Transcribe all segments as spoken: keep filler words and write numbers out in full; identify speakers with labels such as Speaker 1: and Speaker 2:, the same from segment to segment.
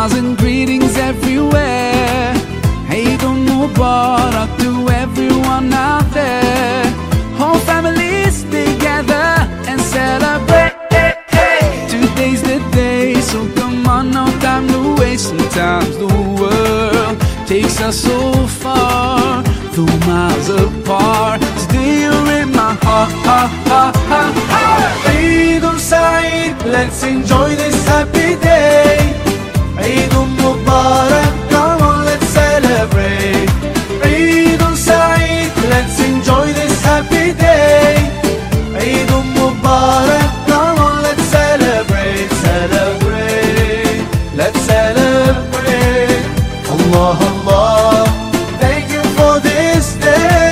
Speaker 1: smiles and greetings everywhere. Eid Mubarak to everyone out there. Whole families together and celebrate. Today's the day, so come on, no time to waste. Sometimes the world takes us so far, though miles apart. Today you're in my heart, heart, heart, heart, heart. Eid Saeed, let's enjoy this happy day. Eid Mubarak, come on, let's celebrate. Eid Saeed, let's enjoy this happy day. Eid Mubarak, come on, let's celebrate, celebrate, let's celebrate. Allah, Allah, thank you for this day.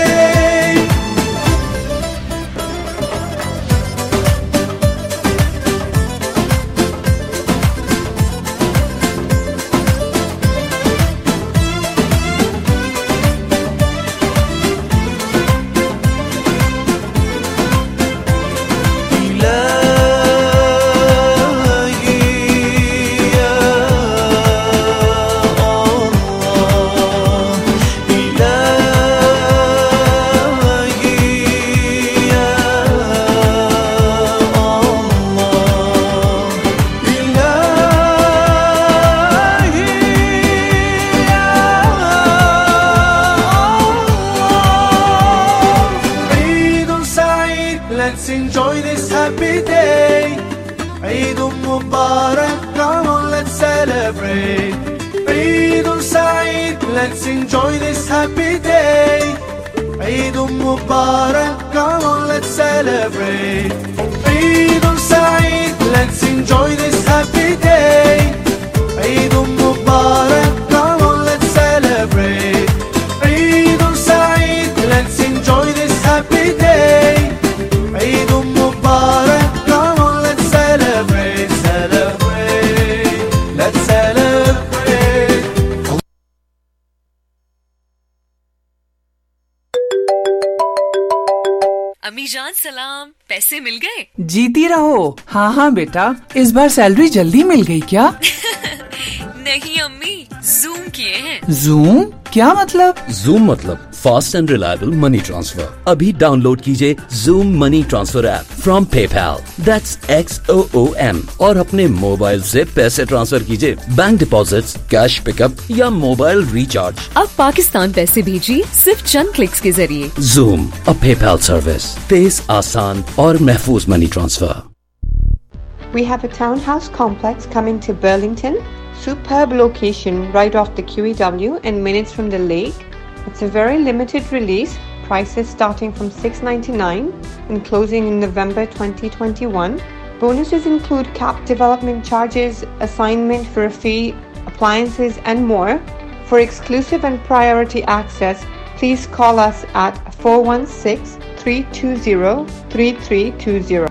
Speaker 1: Let's enjoy this happy day. Eid Mubarak, come on, let's celebrate. Eid Saeed, let's enjoy this happy day. Eid Mubarak, come on, let's celebrate. Eid Saeed, let's enjoy this happy day. Eid Mubarak, come on, let's celebrate. Eid Saeed, let's enjoy this happy day. Eid Mubarak, come on, let's celebrate, celebrate, let's celebrate.
Speaker 2: अम्मी जान सलाम, पैसे मिल गए?
Speaker 3: जीती रहो। हाँ हाँ बेटा, इस बार सैलरी जल्दी मिल गई क्या?
Speaker 2: नहीं अम्मी, जूम किए हैं।
Speaker 3: जूम? क्या मतलब?
Speaker 4: जूम मतलब fast and reliable money transfer. अभी डाउनलोड कीजिए Xoom money transfer app from PayPal, that's X O O M, और अपने मोबाइल से पैसे ट्रांसफर कीजिए, बैंक डिपॉजिट्स, कैश पिकअप या मोबाइल रिचार्ज।
Speaker 2: अब पाकिस्तान पैसे भेजिए सिर्फ चंद क्लिक्स के जरिए।
Speaker 4: जूम, अ पेपैल सर्विस, तेज, आसान और महफूज money transfer.
Speaker 5: We have a townhouse complex coming to Burlington. Superb location right off the Q E W and minutes from the lake. It's a very limited release. Prices starting from six ninety-nine and closing in November twenty twenty-one. Bonuses include capped development charges, assignment for a fee, appliances and more. For exclusive and priority access, please call us at four one six, three two zero, three three two zero.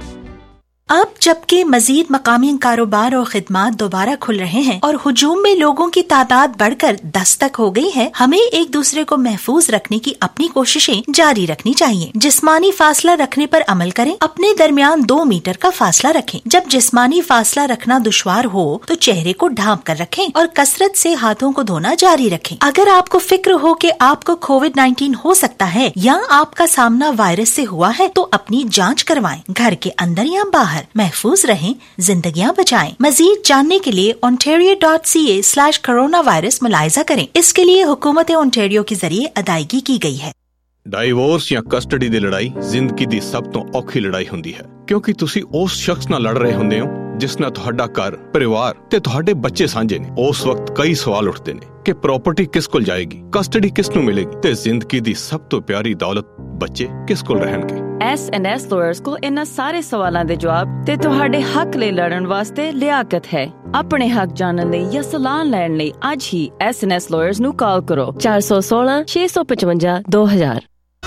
Speaker 6: अब जबकि मजीद मकामी कारोबार और खिदमात दोबारा खुल रहे हैं और हुजूम में लोगों की तादाद बढ़कर दस तक हो गई है, हमें एक दूसरे को महफूज रखने की अपनी कोशिशें जारी रखनी चाहिए। जिस्मानी फासला रखने पर अमल करें, अपने दरमियान दो मीटर का फासला रखें। जब जिस्मानी फासला रखना दुश्वार हो तो चेहरे को ढांप कर रखें और कसरत से हाथों को धोना जारी रखें। अगर आपको फिक्र हो कि आपको कोविड नाइन्टीन हो सकता है या आपका सामना वायरस से हुआ है तो अपनी जाँच करवाएं। घर के अंदर या बाहर महफूज रहें, जिंदगियां बचाएं। मजीद जानने के लिए ontario dot c a slash corona virus मुलायजा करें। इसके लिए हुकूमत ओंटारियो के जरिए अदायगी की गई है।
Speaker 7: डाइवोर्स या कस्टडी ਦੀ ਲੜਾਈ ਜ਼ਿੰਦਗੀ ਦੀ ਸਭ ਤੋਂ ਔਖੀ ਲੜਾਈ ਹੁੰਦੀ ਹੈ, ਕਿਉਂਕਿ ਤੁਸੀਂ ਉਸ ਸ਼ਖਸ ਨਾਲ ਲੜ ਰਹੇ ਹੁੰਦੇ ਹੋ ਜਿਸ ਨਾਲ ਤੁਹਾਡਾ ਘਰ, ਪਰਿਵਾਰ ਤੇ ਤੁਹਾਡੇ ਬੱਚੇ ਸਾਂਝੇ ਨੇ। ਉਸ ਵਕਤ ਕਈ ਸਵਾਲ ਉੱਠਦੇ ਨੇ ਕਿ ਪ੍ਰਾਪਰਟੀ ਕਿਸ ਕੋਲ ਜਾਏਗੀ, ਕਸਟਡੀ ਕਿਸ ਨੂੰ ਮਿਲੇਗੀ ਤੇ ਜ਼ਿੰਦਗੀ ਦੀ ਸਭ ਤੋਂ ਪਿਆਰੀ ਦੌਲਤ ਬੱਚੇ ਕਿਸ ਕੋਲ ਰਹਿਣਗੇ।
Speaker 8: ਐਸ ਐਂਡ ਐਸ ਲਾਇਰਸ ਕੋਲ ਇਹਨਾਂ ਸਾਰੇ ਸਵਾਲਾਂ ਦੇ ਜਵਾਬ ਤੇ ਤੁਹਾਡੇ ਹੱਕ ਲਈ ਲੜਨ ਵਾਸਤੇ ਲਿਆਕਤ ਹੈ। ਆਪਣੇ ਹੱਕ ਜਾਣਨ ਲਈ ਜਾਂ ਸਲਾਹ ਲੈਣ ਲਈ ਅੱਜ ਹੀ ਐਸ ਐਂਡ ਐਸ ਲਾਇਰਸ ਨੂੰ ਕਾਲ ਕਰੋ ਚਾਰ ਸੌ ਸੋਲਾਂ ਛੇ ਸੌ ਪਚਵੰਜਾ ਦੋ ਹਜ਼ਾਰ।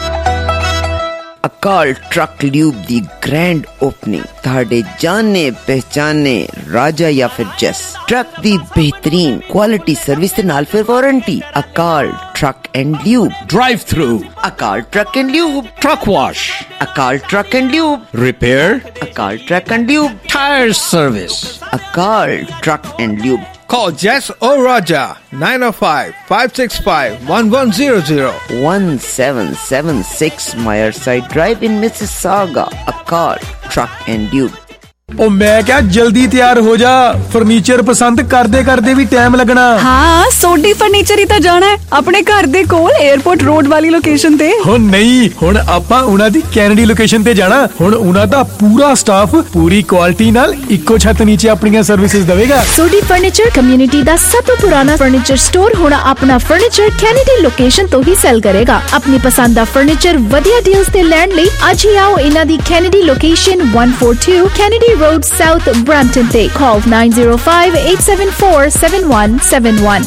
Speaker 9: Akal truck lube the grand opening ਤੁਹਾਡੇ ਜਾਣੇ ਪਹਿਚਾਨੇ ਰਾਜਾ ਜਾਂ ਫਿਰ ਜੈਸ ਟਰੱਕ ਦੀ ਬਿਹਤਰੀਨ ਕੁਆਲਿਟੀ ਸਰਵਿਸ ਦੇ ਨਾਲ ਫਿਰ warranty. Akal truck and lube
Speaker 10: drive through,
Speaker 9: Akal truck and lube
Speaker 10: truck wash,
Speaker 9: Akal truck and lube
Speaker 10: repair,
Speaker 9: Akal truck and lube
Speaker 10: tyre service,
Speaker 9: Akal truck and lube
Speaker 10: Call Jess or Raja nine oh five, five six five, one one zero zero.
Speaker 9: one seven seven six Meyerside Drive in Mississauga. A car, truck and Duke.
Speaker 11: ਉਹ ਮੈਂ ਕਿਹਾ ਜਲਦੀ ਤਿਆਰ ਹੋ ਜਾ, furniture ਪਸੰਦ ਕਰਦੇ ਕਰਦੇ ਵੀ ਟਾਈਮ ਲੱਗਣਾ।
Speaker 12: ਹਾਂ ਸੋਢੀ ਫਰਨੀਚਰ ਹੀ ਤਾਂ ਜਾਣਾ ਹੈ ਆਪਣੇ ਘਰ ਦੇ ਕੋਲ 에어ਪੋਰਟ ਰੋਡ ਵਾਲੀ ਲੋਕੇਸ਼ਨ ਤੇ।
Speaker 11: ਹੁਣ ਨਹੀਂ, ਹੁਣ ਆਪਾਂ ਉਹਨਾਂ ਦੀ ਕੈਨੇਡੀ ਲੋਕੇਸ਼ਨ ਤੇ ਜਾਣਾ। ਹੁਣ ਉਹਨਾਂ ਦਾ ਪੂਰਾ ਸਟਾਫ ਪੂਰੀ ਕੁਆਲਿਟੀ ਨਾਲ ਇੱਕੋ ਛੱਤ ਨੀਚੇ ਆਪਣੀਆਂ ਸਰਵਿਸਿਜ਼ ਦੇਵੇਗਾ।
Speaker 13: ਸੋਢੀ ਫਰਨੀਚਰ ਕਮਿਊਨਿਟੀ ਦਾ ਸਭ ਤੋਂ ਪੁਰਾਣਾ ਫਰਨੀਚਰ ਸਟੋਰ ਹੁਣ ਆਪਣਾ ਫਰਨੀਚਰ ਕੈਨੇਡੀ ਲੋਕੇਸ਼ਨ ਤੋਂ ਹੀ ਸੈਲ ਕਰੇਗਾ। ਆਪਣੀ ਪਸੰਦ ਦਾ ਫਰਨੀਚਰ ਵਧੀਆ ਡੀਲਸ ਤੇ ਲੈਣ ਲਈ ਅੱਜ ਹੀ ਆਓ ਇਹਨਾਂ ਦੀ Kennedy location one forty-two Kennedy Road South Brampton ਤੇ call nine zero five, eight seven four, seven one seven one.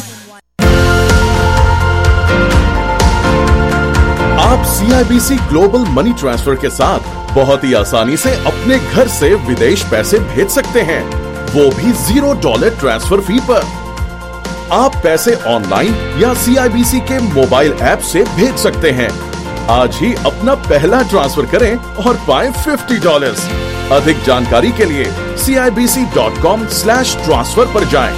Speaker 14: आप C I B C global money transfer के साथ बहुत ही आसानी से अपने घर से विदेश पैसे भेज सकते हैं, वो भी जीरो डॉलर ट्रांसफर फी पर। आप पैसे ऑनलाइन या C I B C के मोबाइल ऐप से भेज सकते हैं। आज ही अपना पहला ट्रांसफर करें और पाएं फिफ्टी डॉलर्स। अधिक जानकारी के लिए C I B C dot com slash transfer पर जाएं।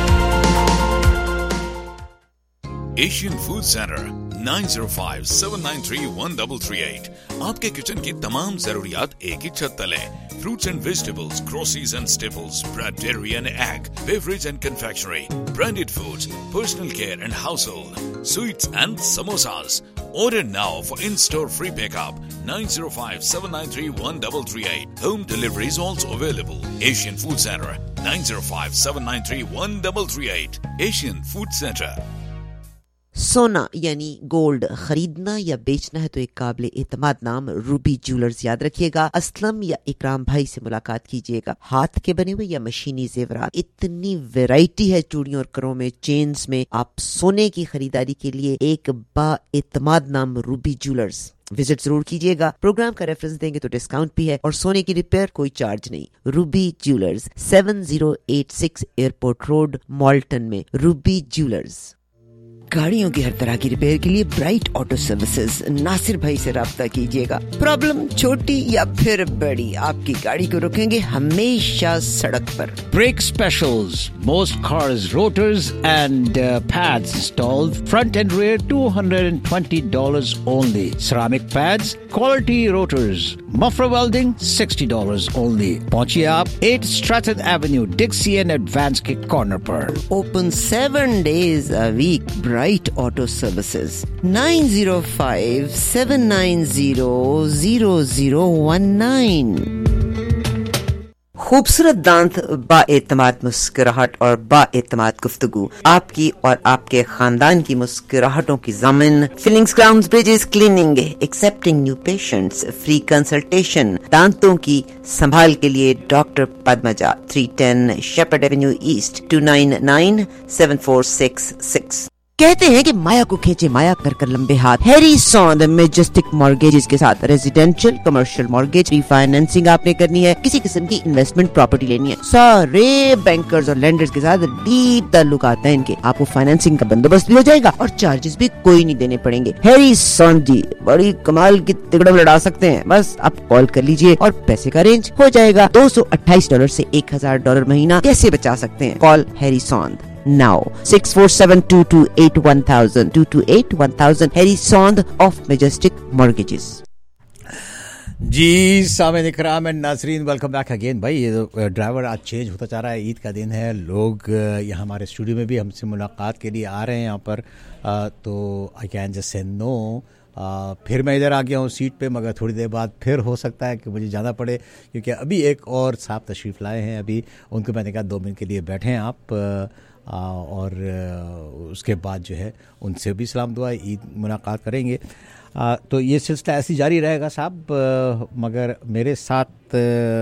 Speaker 15: Asian food centre nine zero five, seven nine three, one three three eight। आपके किचन की तमाम जरूरियात एक ही छत तले। Fruits and vegetables, groceries and staples, bread, dairy and egg, beverage and confectionery, branded foods, personal care and household, sweets and samosas. Order now for in-store free pickup. nine zero five, seven nine three, one three three eight. Home delivery is also available. Asian Food Center nine zero five, seven nine three, one three three eight. Asian Food Center.
Speaker 9: सोना यानी gold खरीदना या बेचना है तो एक काबिल एतमाद नाम रूबी ज्वेलर्स याद रखिएगा। असलम या इकराम भाई से मुलाकात कीजिएगा। हाथ के बने हुए या मशीनी जेवरात, इतनी वैरायटी है चूड़ियों और करों में, चेन्स में। आप सोने की खरीदारी के लिए एक बा एतमाद नाम रूबी ज्वेलर्स विजिट जरूर कीजिएगा। प्रोग्राम का रेफरेंस देंगे तो डिस्काउंट भी है और सोने की रिपेयर कोई चार्ज नहीं। Ruby jewellers seven zero eight six airport road Malton में। Ruby jewellers. गाड़ियों की हर तरह की रिपेयर के लिए ब्राइट ऑटो सर्विसेज नासिर भाई से राब्ता कीजिएगा। प्रॉब्लम छोटी या फिर बड़ी, आपकी गाड़ी को रोकेंगे हमेशा सड़क पर।
Speaker 16: Brake specials, most cars, rotors and uh, pads installed, front and rear, two hundred twenty dollars only. Ceramic pads, quality rotors, muffler welding, sixty dollars only. पहुंचिए आप eight Stratton Avenue, Dixie and Advance के corner पर।
Speaker 9: Open seven days a week. Bright Auto Services nine zero five, seven nine zero, zero zero one nine। खूबसूरत दांत, बाएतमाद मुस्कुराहट और बाएतमाद गुफ्तगू, आपकी और आपके खानदान की मुस्कुराहटों की ज़मीन। Fillings, crowns, bridges, cleaning, accepting new patients, free consultation. दांतों की संभाल के लिए doctor Padmaja, three ten Sheppard avenue east, two nine nine, seven four six six। कहते हैं कि माया को खींचे माया कर कर लंबे हाथ। हैरी सॉन्द मेजेस्टिक मॉर्गेजेस के साथ रेजिडेंशियल कमर्शियल मॉर्गेज रीफाइनेंसिंग आपने करनी है, किसी किस्म की इन्वेस्टमेंट प्रॉपर्टी लेनी है, सारे बैंकर्स और लेंडर्स के साथ डीप ताल्लुक आता है इनके। आपको फाइनेंसिंग का बंदोबस्त भी हो जाएगा और चार्जेस भी कोई नहीं देने पड़ेंगे। हैरी सॉन्द जी बड़ी कमाल की तिगड़ा लड़ा सकते हैं। बस आप कॉल कर लीजिए और पैसे का अरेंज हो जाएगा। दो सौ अट्ठाईस डॉलर से एक हजार डॉलर महीना कैसे बचा सकते हैं? Call Harry Sond now six four seven, two two eight, one thousand, two two eight, one thousand। Harry Sond of Majestic Mortgages।
Speaker 16: जी सामईन इकराम एंड नाज़रीन, वेलकम बैक अगेन। भाई ये ड्राइवर आज चेंज होता जा रहा है, ईद का दिन है, लोग यहाँ हमारे स्टूडियो में भी हमसे मुलाकात के लिए आ रहे हैं यहाँ पर, तो I can just say no. आ, फिर मैं इधर आ गया हूँ सीट पे, मगर थोड़ी देर बाद फिर हो सकता है कि मुझे जाना पड़े, क्योंकि अभी एक और साहब तशरीफ़ लाए हैं। अभी उनको मैंने कहा दो मिनट के लिए बैठे हैं आप, आ, और आ, उसके बाद जो है उनसे भी सलाम दुआ ईद मुलाकात करेंगे। आ, तो ये सिलसिला ऐसी जारी रहेगा साहब। मगर मेरे साथ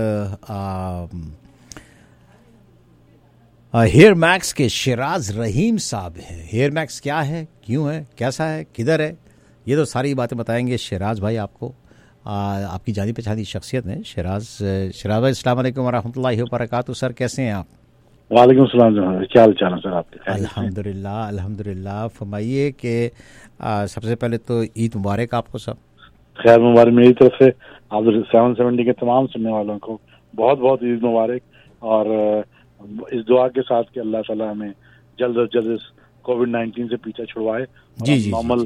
Speaker 16: हेयर मैक्स के शिराज रहीम साहब हैं। हेयर मैक्स क्या है, क्यों है, कैसा है, किधर है, ये तो सारी बातें बताएंगे शिराज भाई आपको। आ, आपकी जानी पहचानी शख्सियत है शिराज। शिराज भाई अस्सलाम वालेकुम वरहमतुल्लाहि वबरकातुहू। सर कैसे हैं आप?
Speaker 17: वालेकुम सलाम, क्या हाल चाल है सर आपके?
Speaker 16: अल्हम्दुलिल्लाह अल्हम्दुलिल्लाह। फरमाइए कि सबसे पहले तो ईद मुबारक आपको सब।
Speaker 17: खैर मुबारक मेरी तरफ से, आप सेवन सेवेंटी के तमाम सुनने वालों को बहुत बहुत ईद मुबारक, और इस दुआ के साथ कि अल्लाह ताला हमें जल्द अज जल्द इस कोविड नाइन्टीन से पीछा छुड़वाए,
Speaker 16: जी जी
Speaker 17: नॉर्मल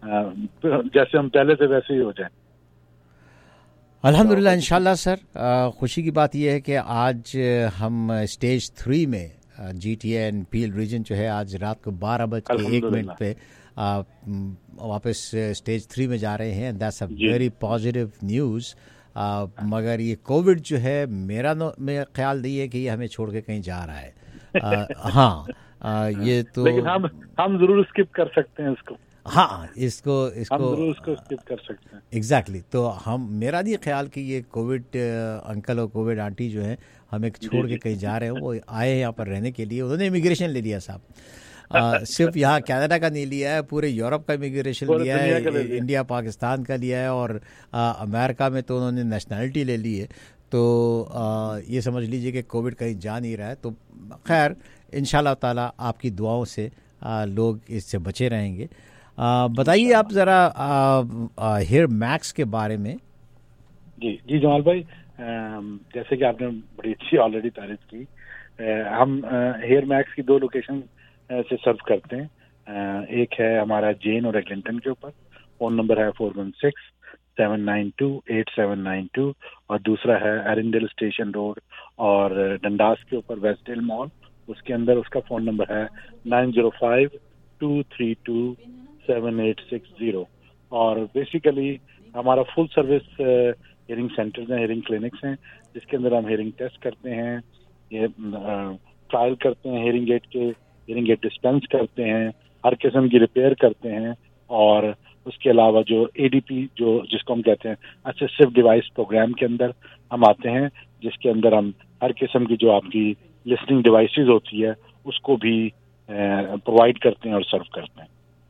Speaker 17: जैसे हम पहले थे वैसे ही हो जाए।
Speaker 16: अल्हम्दुलिल्लाह इंशाल्लाह सर। खुशी की बात यह है कि आज हम स्टेज थ्री में G T A and Peel region जो है आज रात को बारह बज के एक मिनट पे आ, वापस स्टेज थ्री में जा रहे हैं। That's a very positive news. मगर ये कोविड जो है मेरा नो, मेरा ख्याल नहीं है कि ये हमें छोड़ के कहीं जा रहा है। आ, हाँ आ, ये तो
Speaker 17: लेकिन हम हम जरूर स्किप कर सकते हैं इसको।
Speaker 16: हाँ इसको इसको
Speaker 17: हम जरूर इसको स्किप कर सकते हैं।
Speaker 16: Exactly exactly. तो हम मेरा नहीं ख्याल कि ये कोविड अंकल और कोविड आंटी जो है हमें छोड़ के कहीं जा रहे हैं। वो आए हैं यहाँ पर रहने के लिए, उन्होंने इमिग्रेशन ले लिया साहब। आ, सिर्फ यहाँ कनाडा का नहीं लिया है, पूरे यूरोप का इमिग्रेशन लिया है, इंडिया पाकिस्तान का लिया है, और आ, अमेरिका में तो उन्होंने नेशनैलिटी ले ली है। तो आ, ये समझ लीजिए कि कोविड कहीं जा नहीं रहा है। तो खैर इंशाल्लाह ताला आपकी दुआओं से आ, लोग इससे बचे रहेंगे। बताइए आप ज़रा हेयर मैक्स के बारे में।
Speaker 17: जी जी जमाल भाई, जैसे कि आपने बड़ी अच्छी ऑलरेडी तारीफ की, हम हेयर मैक्स की दो लोकेशन से सर्व करते हैं। एक है हमारा जेन और एग्लिंटन के ऊपर, फ़ोन नंबर है four one six seven nine two eight seven nine two, और दूसरा है एरिंडल स्टेशन रोड और डंडास के ऊपर वेस्टडेल मॉल, उसके अंदर उसका फ़ोन नंबर है nine zero five two three two seven eight six zero. और बेसिकली हमारा फुल सर्विस हेयरिंग सेंटर्स हैं, हेयरिंग क्लिनिक्स हैं, जिसके अंदर हम हेयरिंग टेस्ट करते हैं, ये ट्रायल करते हैं हेयरिंग एड के, हेयरिंग एड डिस्पेंस करते हैं, हर किस्म की रिपेयर करते हैं, और उसके अलावा जो एडीपी जो जिसको हम कहते हैं असिस्टिव डिवाइस प्रोग्राम के अंदर हम आते हैं, जिसके अंदर हम हर किस्म की जो आपकी लिसनिंग डिवाइसेस होती है उसको भी प्रोवाइड करते हैं और सर्व करते हैं।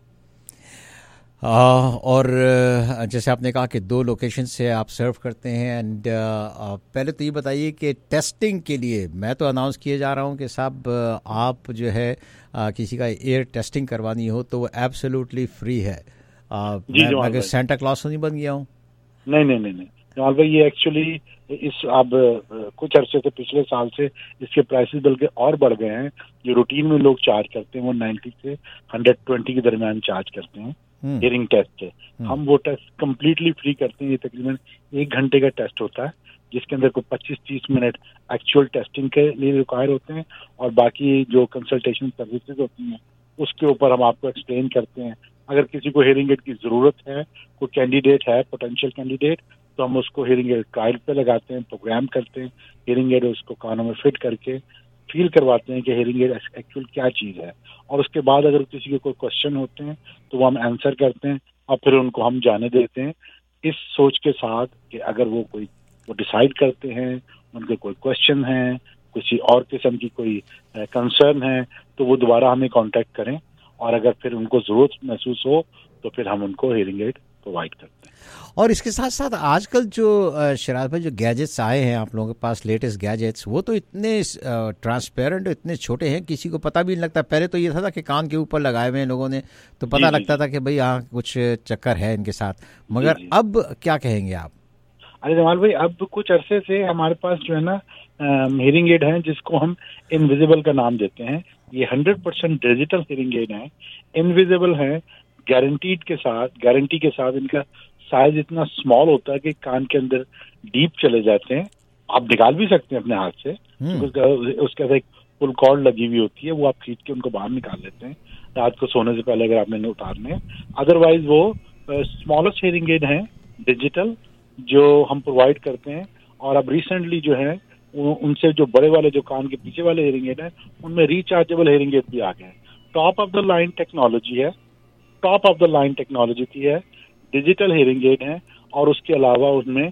Speaker 16: Uh, और जैसे आपने कहा कि दो लोकेशन से आप सर्व करते हैं, एंड uh, पहले तो ये बताइए कि टेस्टिंग के लिए मैं तो अनाउंस किए जा रहा हूँ कि साहब आप जो है uh, किसी का एयर टेस्टिंग करवानी हो तो वो एब्सोल्युटली फ्री है। uh, मैं अगर सेंटा क्लॉस नहीं बन गया हूँ?
Speaker 17: नहीं नहीं नहीं नहीं जमाल भाई, ये एक्चुअली इस अब कुछ अरसे से पिछले साल से इसके प्राइसेस बल्कि और बढ़ गए हैं। जो रूटीन में लोग चार्ज करते हैं वो नाइन्टी से हंड्रेड ट्वेंटी के दरमियान चार्ज करते हैं हेयरिंग टेस्ट के। हम वो टेस्ट कम्प्लीटली फ्री करते हैं। ये तकरीबन एक घंटे का टेस्ट होता है, जिसके अंदर को पच्चीस तीस मिनट एक्चुअल टेस्टिंग के लिए रिक्वायर होते हैं, और बाकी जो कंसल्टेशन सर्विसेज होती हैं उसके ऊपर हम आपको एक्सप्लेन करते हैं। अगर किसी को हेयरिंग एड की ज़रूरत है, कोई कैंडिडेट है पोटेंशियल कैंडिडेट, तो हम उसको हेयरिंग एड ट्रायल पे लगाते हैं, प्रोग्राम करते हैं, हेयरिंग एड उसको कानों में फिट करके फील करवाते हैं कि हेयरिंग एड एक्चुअल क्या चीज़ है, और उसके बाद अगर किसी के कोई क्वेश्चन होते हैं तो वो हम आंसर करते हैं, और फिर उनको हम जाने देते हैं इस सोच के साथ कि अगर वो कोई वो डिसाइड करते हैं, उनके कोई क्वेश्चन है, किसी और किस्म की कोई कंसर्न है, तो वो दोबारा हमें कांटेक्ट करें, और अगर फिर उनको ज़रूरत महसूस हो तो फिर हम उनको हेयरिंग एड प्रोवाइड करते हैं।
Speaker 16: और इसके साथ साथ आजकल जो शराज भाई जो गैजेट्स आए हैं आप लोगों के पास, लेटेस्ट गैजेट्स, वो तो इतने ट्रांसपेरेंट, इतने छोटे हैं किसी को पता भी नहीं लगता। पहले तो ये था कि कान के ऊपर लगाए हुए हैं लोगों ने तो पता लगता था कि भाई यहाँ कुछ चक्कर है इनके साथ, मगर जी, जी. अब क्या कहेंगे आप?
Speaker 17: अरे जमाल भाई, अब कुछ अरसे से हमारे पास जो है ना हेयरिंग एड है जिसको हम इनविजिबल का नाम देते हैं। ये hundred percent digital hearing aid है, इनविजिबल है, गारंटीड के साथ गारंटी के साथ। इनका साइज इतना स्मॉल होता है कि कान के अंदर डीप चले जाते हैं, आप निकाल भी सकते हैं अपने हाथ से, उसका उसके एक फुल कॉर्ड लगी हुई होती है, वो आप खींच के उनको बाहर निकाल लेते हैं रात को सोने से पहले अगर आपने उतारने। अदरवाइज वो स्मॉलेस्ट हेयरिंग एड है डिजिटल जो हम प्रोवाइड करते हैं। और अब रिसेंटली जो है उनसे जो बड़े वाले जो कान के पीछे वाले हेयरिंग एड है उनमें रिचार्जेबल हेयरिंग एड भी आ गए हैं। Top of the line technology है, top of the line technology की है, डिजिटल हेयरिंग एड है, और उसके अलावा उसमें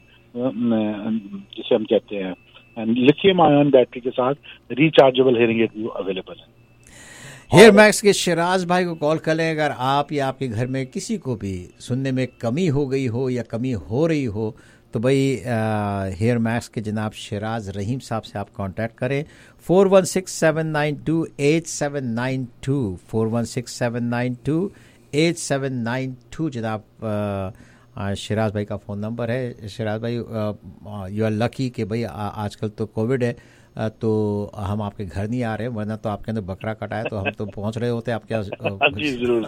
Speaker 17: जिसे हम कहते हैं लिथियम आयन बैटरी के साथ रिचार्जेबल हेयरिंग एड भी अवेलेबल है।
Speaker 16: हेयर मैक्स के शराज भाई को कॉल कर लें अगर आप या आपके घर में किसी को भी सुनने में कमी हो गई हो या कमी हो रही हो, तो भाई हेयर मैक्स के जनाब शराज रहीम साहब से आप कांटेक्ट करें। Four one six seven nine two eight seven nine two four one six seven nine two eight seven nine two जनाब शराज भाई का फ़ोन नंबर है। शराज भाई यू आर लकी कि भाई आजकल तो कोविड है, तो हम आपके घर नहीं आ रहे, वरना तो आपके अंदर बकरा कटा है तो हम तो पहुंच रहे होते आपके यहाँ। जी जरूर।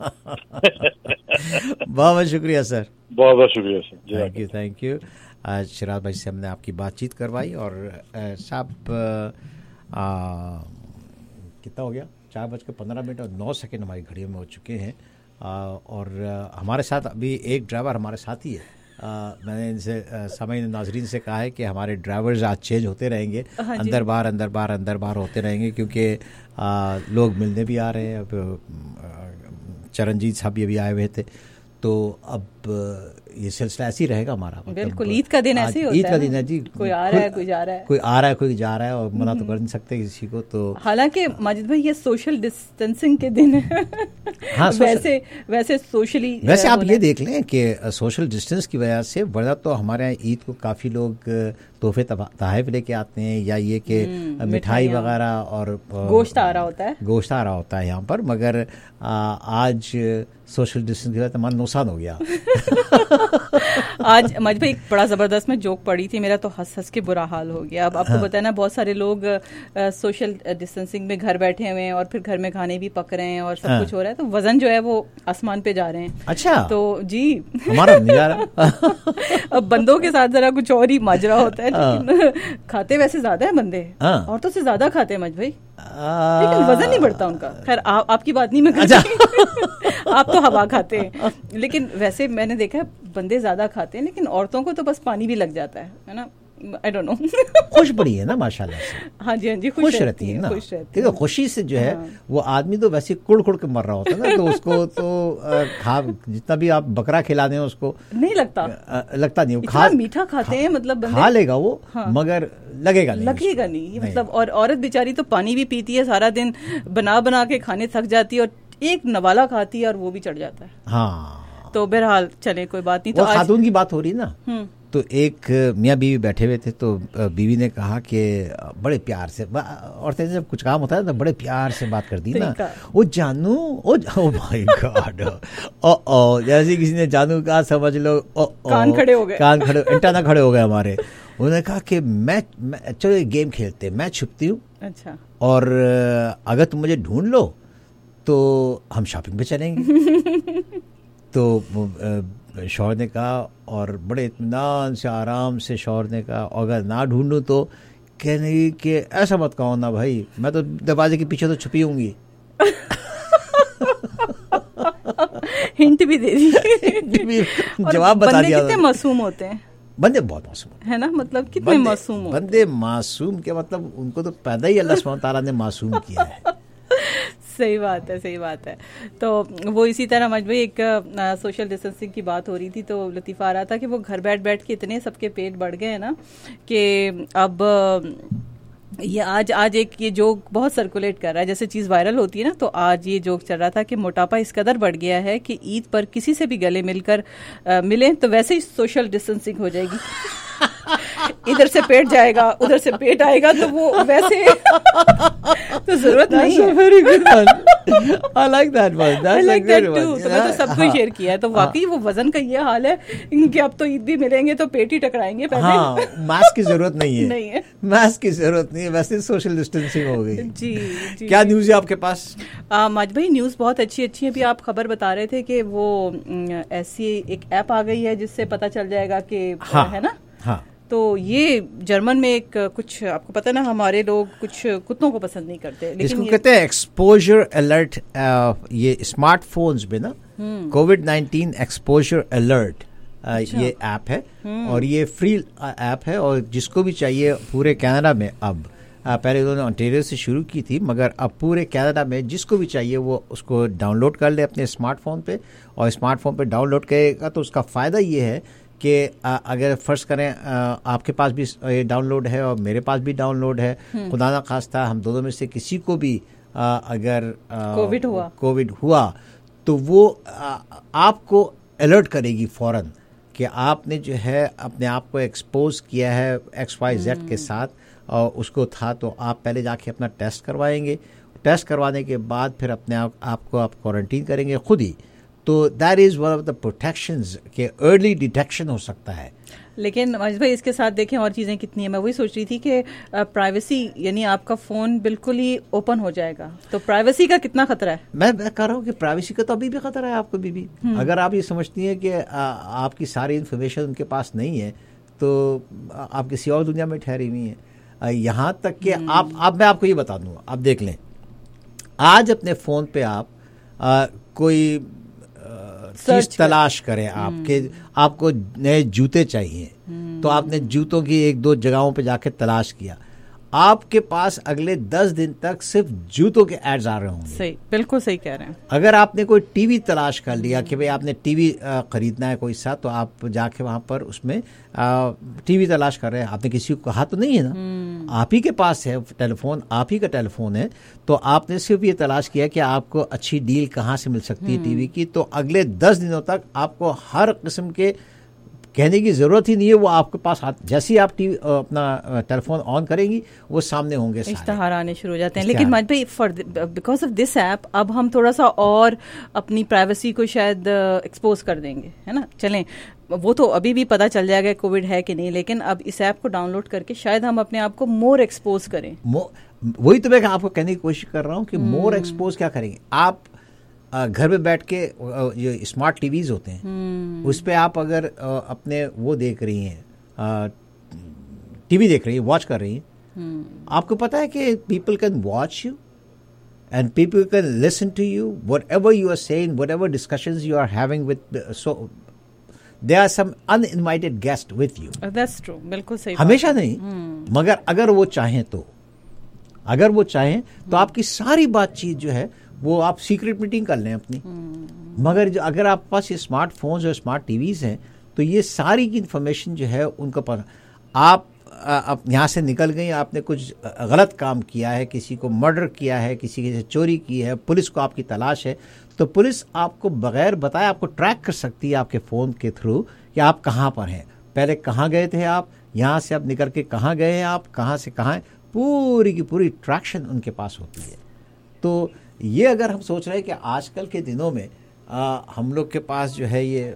Speaker 16: बहुत बहुत शुक्रिया सर, बहुत बहुत शुक्रिया sir, thank you thank you. आज शिराज भाई से हमने आपकी बातचीत करवाई और साहब कितना हो गया, चार बज के पंद्रह मिनट और नौ सेकेंड हमारी घड़ियों में हो चुके हैं। आ, और आ, हमारे साथ अभी एक ड्राइवर हमारे साथ ही है। आ, मैंने इनसे समय नाजरीन से कहा है कि हमारे ड्राइवर्स आज चेंज होते रहेंगे, अंदर बाहर अंदर बाहर अंदर बाहर होते रहेंगे, क्योंकि आ, लोग मिलने भी आ रहे हैं। अब चरणजीत साहब भी अभी आए हुए थे, तो अब ये सिलसिला ऐसे ही रहेगा हमारा।
Speaker 18: बिल्कुल, ईद का दिन ऐसे ही होता है,
Speaker 16: ईद का दिन है जी,
Speaker 18: कोई आ रहा है कोई जा रहा है,
Speaker 16: कोई आ रहा है कोई जा रहा है, और मना तो कर नहीं सकते किसी को। तो
Speaker 18: हालांकि माजिद भाई ये सोशल डिस्टेंसिंग के दिन है। हाँ, वैसे वैसे सोशली
Speaker 16: वैसे आप ये देख लें कि सोशल डिस्टेंस की वजह से, वरना तो हमारे यहाँ ईद को काफ़ी लोग तोहफे तोहफे लेके आते हैं, या ये कि मिठाई वगैरह और
Speaker 18: गोश्त आ रहा होता है,
Speaker 16: गोश्त आ रहा होता है यहाँ पर। मगर आ, आज सोशल डिस्टेंस की वजह से हमारा नुकसान हो गया।
Speaker 18: आज मज भाई एक बड़ा ज़बरदस्त में जोक पड़ी थी, मेरा तो हंस हंस के बुरा हाल हो गया। अब आपको हाँ। बताया ना, बहुत सारे लोग सोशल डिस्टेंसिंग में घर बैठे हुए हैं और फिर घर में खाने भी पक रहे हैं और सब हाँ। कुछ हो रहा है, तो वजन जो है वो आसमान पे जा रहे हैं।
Speaker 16: अच्छा,
Speaker 18: तो जी
Speaker 16: हमारा नहीं जा रहा।
Speaker 18: अब बंदों के साथ जरा कुछ और ही माजरा होता है, लेकिन खाते वैसे ज्यादा है बंदे, औरतों से ज्यादा खाते हैं मज भाई, लेकिन वजन नहीं बढ़ता उनका। खैर आपकी बात नहीं मैं कर रही, आप तो हवा खाते हैं, लेकिन वैसे मैंने देखा है बंदे ज्यादा खाते हैं, लेकिन औरतों को तो बस पानी भी लग जाता है, है ना। आई डोंट नो,
Speaker 16: खुश बड़ी है ना माशाल्लाह से।
Speaker 18: हाँ जी हाँ जी,
Speaker 16: खुश, खुश रहती है ना, देखो खुशी से जो है हाँ। वो आदमी तो वैसे कुड़ कुड़ के मर रहा होता है ना, तो उसको तो खा जितना भी आप बकरा खिला दें उसको
Speaker 18: नहीं लगता,
Speaker 16: लगता नहीं,
Speaker 18: खा मीठा खाते हैं, मतलब
Speaker 16: खा लेगा वो हाँ। मगर लगेगा नहीं,
Speaker 18: लगेगा नहीं, मतलब। और औरत बेचारी तो पानी भी पीती है सारा दिन, बना बना के खाने थक जाती है, और एक नवाला खाती है और वो भी चढ़ जाता है।
Speaker 16: हाँ,
Speaker 18: तो बहरहाल चले कोई बात नहीं। तो
Speaker 16: खातून की बात हो रही ना, तो एक मियाँ बीवी बैठे हुए थे, तो बीवी ने कहा कि बड़े प्यार से, औरतें जब कुछ काम होता है तो बड़े प्यार से बात करती ना, ओ जानू, ओ ओ माय गॉड, ओ ओ जैसे किसी ने जानू कहा समझ लो ओ ओ
Speaker 18: कान खड़े हो गए,
Speaker 16: कान खड़े एंटेना खड़े हो गए हमारे। उन्होंने कहा कि मैं, मैं चलो गेम खेलते, मैं छुपती हूँ,
Speaker 18: अच्छा,
Speaker 16: और अगर तुम मुझे ढूंढ लो तो हम शॉपिंग पे चलेंगे। तो शौहर ने कहा, और बड़े इत्मीनान से आराम से शौहर ने कहा, अगर ना ढूंढूं तो कहने कि ऐसा मत कहो ना भाई, मैं तो दरवाजे के पीछे तो छुपी होंगी।
Speaker 18: हिंट भी दे दी,
Speaker 16: जवाब बता दिया।
Speaker 18: कितने मासूम होते हैं
Speaker 16: बंदे, बहुत मासूम
Speaker 18: है ना, मतलब कितने मासूम होते
Speaker 16: बंदे, मासूम के मतलब उनको तो पैदा ही अल्लाह सुब्हानहू तआला ने मासूम किया है।
Speaker 18: सही बात है, सही बात है। तो वो इसी तरह मजबूरी एक आ, सोशल डिस्टेंसिंग की बात हो रही थी, तो लतीफ़ा आ रहा था कि वो घर बैठ बैठ के इतने सबके पेट बढ़ गए हैं ना, कि अब ये आज आज एक ये जोक बहुत सर्कुलेट कर रहा है, जैसे चीज़ वायरल होती है ना, तो आज ये जोक चल रहा था कि मोटापा इस कदर बढ़ गया है कि ईद पर किसी से भी गले मिलकर आ, मिले तो वैसे ही सोशल डिस्टेंसिंग हो जाएगी। इधर से पेट जाएगा, उधर से पेट आएगा, तो वो वैसे तो जरूरत नहीं है।
Speaker 16: Very good one, I like that one,
Speaker 18: I like that too. तो मैं तो सबको शेयर किया है, तो वाकई वो वजन का ये हाल है कि अब तो ईद भी मिलेंगे तो पेट ही टकराएंगे पहले।
Speaker 16: हाँ, मास्क की जरूरत नहीं है,
Speaker 18: नहीं है
Speaker 16: मास्क की जरूरत नहीं है, वैसे सोशल डिस्टेंसिंग हो गई।
Speaker 18: जी, जी
Speaker 16: क्या न्यूज है आपके पास?
Speaker 18: माज भाई न्यूज बहुत अच्छी अच्छी है। अभी आप खबर बता रहे थे कि वो ऐसी एक ऐप आ गई है जिससे पता चल जाएगा कि है ना।
Speaker 16: हाँ,
Speaker 18: तो ये जर्मन में एक कुछ आपको पता है ना, हमारे लोग कुछ कुत्तों को पसंद नहीं करते, लेकिन
Speaker 16: इसको कहते हैं एक्सपोजर अलर्ट। ये स्मार्टफोन्स में ना कोविड नाइन्टीन एक्सपोजर अलर्ट ये ऐप है, और ये फ्री ऐप है, और जिसको भी चाहिए पूरे कनाडा में, अब पहले उन्होंने ओंटारियो से शुरू की थी, मगर अब पूरे कनाडा में जिसको भी चाहिए वो उसको डाउनलोड कर ले अपने स्मार्टफोन पे, और स्मार्टफोन पे डाउनलोड करेगा तो उसका फ़ायदा ये है कि अगर फर्ज करें आपके पास भी ये डाउनलोड है और मेरे पास भी डाउनलोड है, खुदा ना खास्ता हम दोनों में से किसी को भी आ, अगर
Speaker 18: कोविड हुआ
Speaker 16: कोविड हुआ तो वो आ, आपको अलर्ट करेगी फ़ौरन कि आपने जो है अपने आप को एक्सपोज किया है एक्स वाई जेड के साथ, और उसको था, तो आप पहले जाके अपना टेस्ट करवाएंगे। टेस्ट करवाने के बाद फिर अपने आप आपको आप क्वारंटीन करेंगे खुद ही, तो that is one of the protections के अर्ली डिटेक्शन हो सकता है.
Speaker 18: लेकिन महेश भाई इसके साथ देखें और चीज़ें कितनी हैं. मैं वही सोच रही थी कि प्राइवेसी यानी आपका फ़ोन बिल्कुल ही ओपन हो जाएगा, तो प्राइवेसी का कितना खतरा है?
Speaker 16: मैं मैं कह रहा हूँ कि प्राइवेसी का तो अभी भी खतरा है आपको भी, भी. अगर आप ये समझती हैं कि आ, आपकी सारी इन्फॉर्मेशन उनके पास नहीं है तो आप किसी और दुनिया में ठहरी हुई हैं. यहाँ तक कि आप आप मैं आपको ये बता दूँ, आप देख लें आज अपने फ़ोन पे आप आ, कोई चीज तलाश करें, आपके आपको नए जूते चाहिए तो आपने जूतों की एक दो जगहों पे जाके तलाश किया, आपके पास अगले दस दिन तक सिर्फ जूतों के एड्स आ रहे होंगे.
Speaker 18: सही, बिल्कुल सही कह रहे हैं.
Speaker 16: अगर आपने कोई टीवी तलाश कर लिया कि भाई आपने टीवी खरीदना है कोई सा, तो आप जाके वहां पर उसमें टीवी तलाश कर रहे हैं, आपने किसी को कहा तो नहीं है ना, आप ही के पास है टेलीफोन, आप ही का टेलीफोन है, तो आपने सिर्फ ये तलाश किया कि आपको अच्छी डील कहाँ से मिल सकती है टीवी की, तो अगले दस दिनों तक आपको हर किस्म के कहने की जरूरत ही नहीं है, वो आपके पास जैसे ही आप टीवी अपना टेलीफोन ऑन करेंगी वो सामने होंगे,
Speaker 18: इश्तहार आने शुरू हो जाते हैं. लेकिन मज भाई for because of this app अब हम थोड़ा सा और अपनी प्राइवेसी को शायद एक्सपोज कर देंगे, है ना. चलें, वो तो अभी भी पता चल जाएगा कोविड है कि नहीं, लेकिन अब इस ऐप को डाउनलोड करके शायद हम अपने आप को मोर एक्सपोज करें.
Speaker 16: वही तो मैं आपको कहने की कोशिश कर रहा हूँ कि मोर एक्सपोज क्या करेंगे आप. घर में बैठ के जो स्मार्ट टीवीज होते हैं उस पे आप अगर अपने वो देख रही हैं, टीवी देख रही हैं, वॉच कर रही हैं, आपको पता है कि people can watch you and people can listen to you whatever you are saying, whatever discussions you are having with, so there are some uninvited guest with you.
Speaker 18: That's true, बिल्कुल सही.
Speaker 16: हमेशा नहीं, मगर अगर वो चाहें तो अगर वो चाहें तो आपकी सारी बातचीत जो है वो आप सीक्रेट मीटिंग कर लें अपनी. मगर जो अगर आपके पास ये स्मार्टफोन्स और स्मार्ट टीवीज़ हैं तो ये सारी की इन्फॉर्मेशन जो है उनका पता. आप आप यहाँ से निकल गई, आपने कुछ गलत काम किया है, किसी को मर्डर किया है, किसी की चोरी की है, पुलिस को आपकी तलाश है, तो पुलिस आपको बगैर बताए आपको ट्रैक कर सकती है आपके फ़ोन के थ्रू कि आप कहाँ पर हैं, पहले कहाँ गए थे आप, यहाँ से अब निकल के कहाँ गए हैं आप, कहाँ से कहाँ, पूरी की पूरी ट्रैक्शन उनके पास होती है. तो ये अगर हम सोच रहे हैं कि आजकल के दिनों में आ, हम लोग के पास जो है ये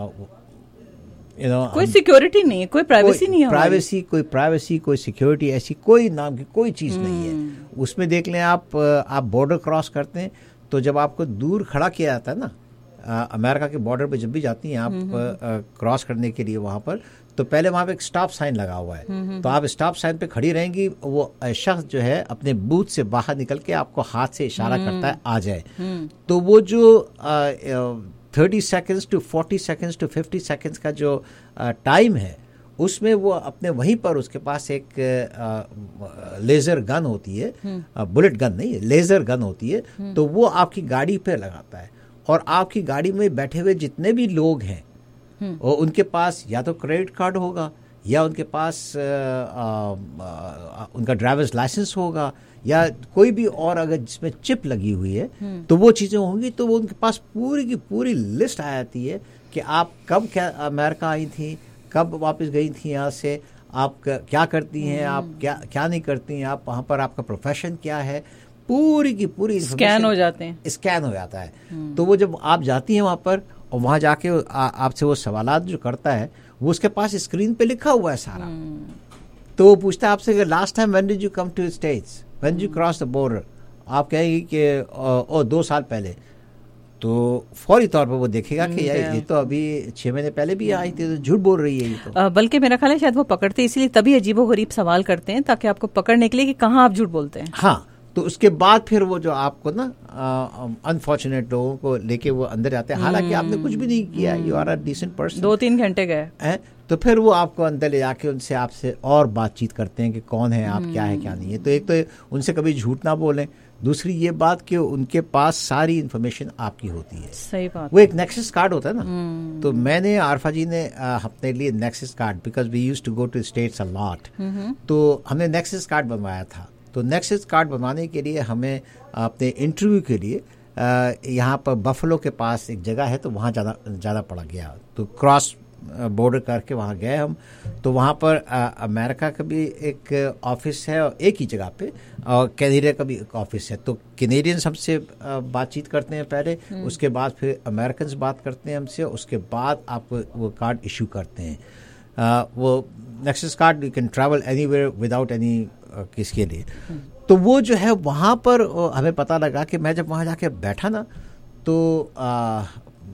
Speaker 16: यू नो
Speaker 18: कोई सिक्योरिटी नहीं है, कोई प्राइवेसी नहीं है,
Speaker 16: प्राइवेसी कोई प्राइवेसी कोई सिक्योरिटी ऐसी कोई नाम की कोई चीज़ नहीं है. उसमें देख लें आप आप बॉर्डर क्रॉस करते हैं तो जब आपको दूर खड़ा किया जाता है ना, आ, अमेरिका के बॉर्डर पे जब भी जाती हैं आप क्रॉस करने के लिए वहाँ पर, तो पहले वहाँ पे एक स्टॉप साइन लगा हुआ है, तो आप स्टॉप साइन पे खड़ी रहेंगी, वो शख्स जो है अपने बूथ से बाहर निकल के आपको हाथ से इशारा करता है आ जाए. तो वो जो thirty seconds to forty seconds to fifty seconds का जो टाइम है उसमें वो अपने वहीं पर उसके पास एक लेज़र गन होती है, बुलेट गन नहीं, लेज़र गन होती है, तो वो आपकी गाड़ी पे लगाता है और आपकी गाड़ी में बैठे हुए जितने भी लोग हैं और उनके पास या तो क्रेडिट कार्ड होगा या उनके पास आ, आ, उनका ड्राइवर्स लाइसेंस होगा या कोई भी और अगर जिसमें चिप लगी हुई है तो वो चीज़ें होंगी, तो वो उनके पास पूरी की पूरी लिस्ट आ जाती है कि आप कब क्या अमेरिका आई थी, कब वापस गई थी यहाँ से, आप क्या करती हैं, आप क्या क्या नहीं करती हैं, आप वहाँ पर आपका प्रोफेशन क्या है, पूरी की पूरी
Speaker 18: स्कैन हो जाते हैं,
Speaker 16: स्कैन हो जाता है. तो वो जब आप जाती हैं वहाँ पर और वहाँ जाके आपसे वो सवालात जो करता है वो उसके पास स्क्रीन पे लिखा हुआ है सारा. तो वो पूछता है आपसे कि last time when did you come to States, when you cross the border, आप कहेंगे कि ओ दो साल पहले, तो फौरी तौर पर वो देखेगा कि यार ये तो अभी छह महीने पहले भी आई थी, तो झूठ बोल रही है ये तो.
Speaker 18: बल्कि मेरा ख्याल है शायद वो पकड़ते इसलिए तभी अजीबोगरीब सवाल करते हैं ताकि आपको पकड़ने के लिए कि कहाँ आप झूठ बोलते हैं.
Speaker 16: हाँ, तो उसके बाद फिर वो जो आपको ना अनफॉर्चुनेट लोगों को लेके वो अंदर जाते हैं, हालांकि आपने कुछ भी नहीं किया, you are a decent person,
Speaker 18: दो तीन घंटे गए,
Speaker 16: तो फिर वो आपको अंदर ले जाके उनसे आपसे और बातचीत करते हैं कि कौन है आप, क्या है क्या नहीं है. तो एक तो उनसे कभी झूठ ना बोलें, दूसरी ये बात कि उनके पास सारी इन्फॉर्मेशन आपकी होती है.
Speaker 18: सही बात.
Speaker 16: वो एक नेक्सस कार्ड होता है ना, तो मैंने आरफा जी ने अपने लिए Nexus card, because we used to go to States a lot, तो हमने नेक्सस कार्ड बनवाया था. तो नेक्सस कार्ड बनवाने के लिए हमें अपने इंटरव्यू के लिए यहाँ पर बफलो के पास एक जगह है तो वहाँ ज़्यादा ज़्यादा पड़ा गया, तो क्रॉस बॉर्डर करके वहाँ गए हम, तो वहाँ पर अमेरिका का भी एक ऑफिस है और एक ही जगह पे, और कैनेडिया का भी एक ऑफिस है। तो कैनेडियंस हमसे बातचीत करते हैं पहले, उसके बाद फिर अमेरिकन्स बात करते हैं हमसे, उसके बाद आपको वो कार्ड इशू करते हैं। uh, वो Nexus card you can travel anywhere without any किसके लिए। तो वो जो है वहाँ पर हमें पता लगा कि मैं जब वहाँ जाके बैठा ना, तो आ,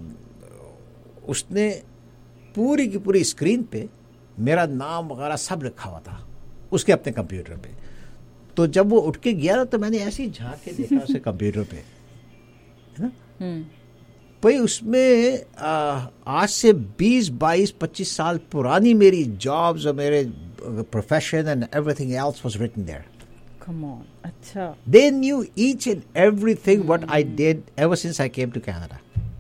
Speaker 16: उसने पूरी की पूरी स्क्रीन पे मेरा नाम वगैरह सब लिखा हुआ था उसके अपने कंप्यूटर पे। तो जब वो उठ के गया तो मैंने ऐसे ही झाँक के देखा उसे कंप्यूटर पे, है ना। भाई उसमें आ, आज से बीस बाईस पच्चीस साल पुरानी मेरी जॉब्स और मेरे profession and everything else was written there.
Speaker 18: Come on, अच्छा।
Speaker 16: They knew each and everything what I did ever since I came to Canada.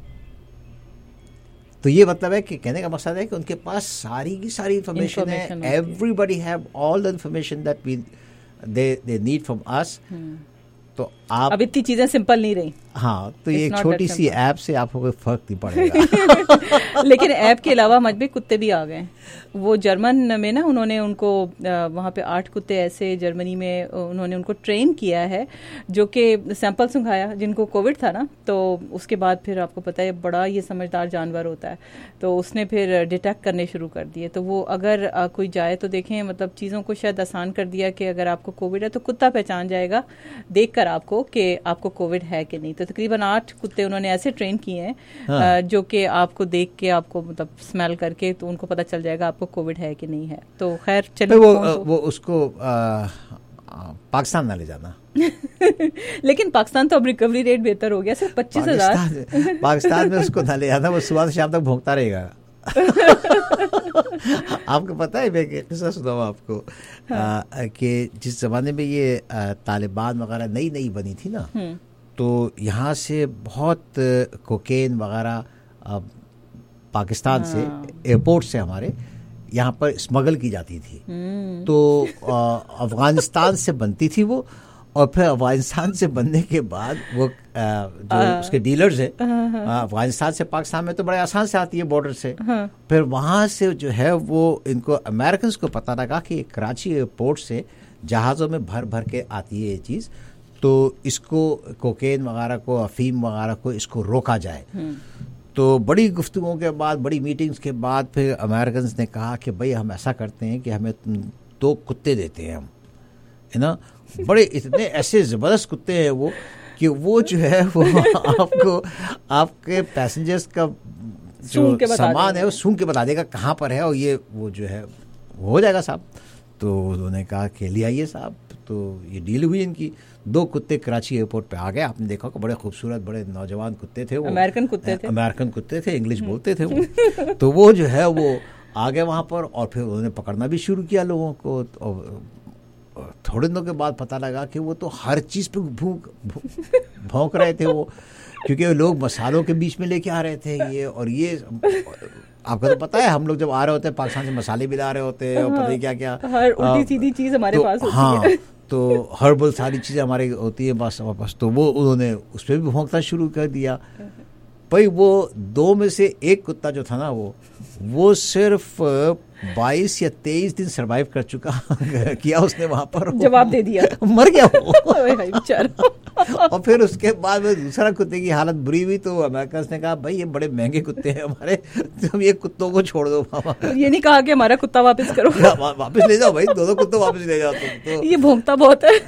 Speaker 16: तो ये मतलब है कि कहने का मकसद है कि उनके पास सारी की सारी इंफॉर्मेशन है। Everybody have all the information that we they they need from us. तो आप
Speaker 18: अब इतनी चीजें सिंपल नहीं रही।
Speaker 16: हाँ, तो ये एक छोटी सी ऐप से आपको कोई फर्क नहीं पड़ेगा।
Speaker 18: लेकिन ऐप के अलावा मजबी कुत्ते भी आ गए। वो जर्मन में ना उन्होंने उनको वहाँ पे आठ कुत्ते ऐसे जर्मनी में उन्होंने उनको ट्रेन किया है जो कि सैंपल सुंघाया जिनको कोविड था ना, तो उसके बाद फिर आपको पता है बड़ा ये समझदार जानवर होता है, तो उसने फिर डिटेक्ट करने शुरू कर दिए। तो वो अगर आ, कोई जाए तो देखें, मतलब चीज़ों को शायद आसान कर दिया कि अगर आपको कोविड है तो कुत्ता पहचान जाएगा देख कर आपको कि आपको कोविड है कि नहीं। तो तकरीबन आठ कुत्ते उन्होंने ऐसे ट्रेन किए हैं हाँ। जो कि आपको देख के आपको मतलब स्मेल करके तो उनको पता चल जाएगा आपको कोविड है कि नहीं है। तो खैर चलिए
Speaker 16: वो तो, वो उसको आ, आ, पाकिस्तान ना ले जाना।
Speaker 18: लेकिन पाकिस्तान तो अब रिकवरी रेट बेहतर हो गया, सिर्फ पच्चीस हजार।
Speaker 16: पाकिस्तान में उसको ना ले जाना, वो सुबह से शाम तक भोंकता रहेगा। आपको पता है, मैं किस्सा सुनाऊं आपको हाँ। कि जिस जमाने में ये तालिबान वगैरह नई नई बनी थी ना, तो यहाँ से बहुत कोकेन वगैरह पाकिस्तान हाँ। से एयरपोर्ट से हमारे यहाँ पर स्मगल की जाती थी। तो अफगानिस्तान से बनती थी वो, और फिर अफगानिस्तान से बनने के बाद वो आ, जो आ, उसके डीलर्स हैं अफगानिस्तान से पाकिस्तान में तो बड़े आसान से आती है बॉर्डर से, फिर वहाँ से जो है वो इनको अमेरिकन को पता लगा कि कराची एयरपोर्ट से जहाज़ों में भर भर के आती है ये चीज़, तो इसको कोकेन वगैरह को, अफीम वगैरह को इसको रोका जाए। तो बड़ी गुफ्तगुओं के बाद, बड़ी मीटिंग्स के बाद फिर अमेरिकन ने कहा कि भाई हम ऐसा करते हैं कि हमें दो कुत्ते देते हैं हम, है ना। बड़े इतने ऐसे ज़बरदस्त कुत्ते हैं वो कि वो जो है वो आपको आपके पैसेंजर्स का जो सामान है वो सूंघ के बता देगा कहाँ पर है, और ये वो जो है हो जाएगा साहब। तो उन्होंने कहा कि ले आइए साहब। तो ये डील हुई इनकी। दो कुत्ते कराची एयरपोर्ट पे आ गए। आपने देखा कि बड़े खूबसूरत बड़े नौजवान कुत्ते थे वो,
Speaker 18: अमेरिकन कुत्ते थे
Speaker 16: अमेरिकन कुत्ते थे इंग्लिश बोलते थे वो। तो वो जो है वो आ गए वहाँ पर, और फिर उन्होंने पकड़ना भी शुरू किया लोगों को। और थोड़े दिनों के बाद पता लगा कि वो तो हर चीज़ पे भूख भौंक रहे थे वो, क्योंकि लोग मसालों के बीच में लेके आ रहे थे ये। और ये आपको तो पता है, हम लोग जब आ रहे होते हैं पाकिस्तान से मसाले भी ला रहे होते हैं और पता नहीं क्या क्या,
Speaker 18: हर उल्टी सीधी चीज़ हमारे
Speaker 16: तो,
Speaker 18: पास होती
Speaker 16: हाँ,
Speaker 18: है।
Speaker 16: तो हर्बल सारी चीज़ें हमारी होती है बस वापस। तो वो उन्होंने उस पर भी भौंकना शुरू कर दिया। भाई वो दो में से एक कुत्ता जो था ना वो वो सिर्फ बाईस या तेईस दिन सरवाइव कर चुका किया उसने वहां पर,
Speaker 18: जवाब दे दिया,
Speaker 16: मर गया वो। और फिर उसके बाद में दूसरा कुत्ते की हालत बुरी हुई, तो अमेरिकन ने कहा भाई ये बड़े महंगे कुत्ते हैं हमारे, तुम ये कुत्तों को छोड़ दो।
Speaker 18: ये नहीं कहा कि हमारा कुत्ता वापस करो,
Speaker 16: वापस ले जाओ भाई, दोनों कुत्ते वापस ले जाओ तुम तो।
Speaker 18: ये भौंकता बहुत है।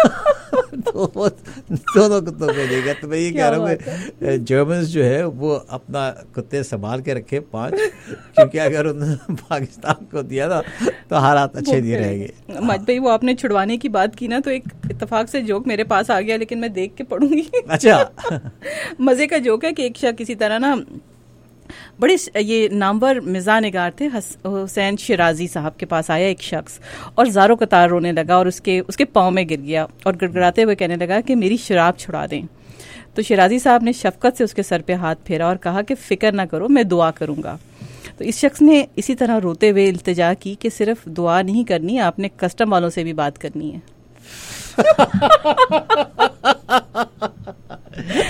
Speaker 16: तो वो दोनों कुत्तों को ले गया। तो मैं ये कह रहा हूँ जर्मन्स जो है वो अपना कुत्ते संभाल के रखे पांच, क्योंकि अगर उन्होंने पाकिस्तान को दिया ना तो हालात अच्छे नहीं रहेंगे।
Speaker 18: मज भाई वो आपने छुड़वाने की बात की ना, तो एक इत्तेफाक से जोक मेरे पास आ गया, लेकिन मैं देख के पढ़ूंगी।
Speaker 16: अच्छा।
Speaker 18: मजे का जोक है कि एक शख्स किसी तरह ना बड़े ये नामवर मिज़ा निगार थे हुसैन शिराजी साहब के पास आया एक शख्स, और ज़ारो कतार रोने लगा और उसके उसके पाँव में गिर गया और गिड़गिड़ाते हुए कहने लगा कि मेरी शराब छुड़ा दें। तो शिराजी साहब ने शफकत से उसके सर पे हाथ फेरा और कहा कि फ़िक्र ना करो, मैं दुआ करूँगा। तो इस शख्स ने इसी तरह रोते हुए इल्तिजा की कि सिर्फ दुआ नहीं करनी, आपने कस्टम वालों से भी बात करनी है।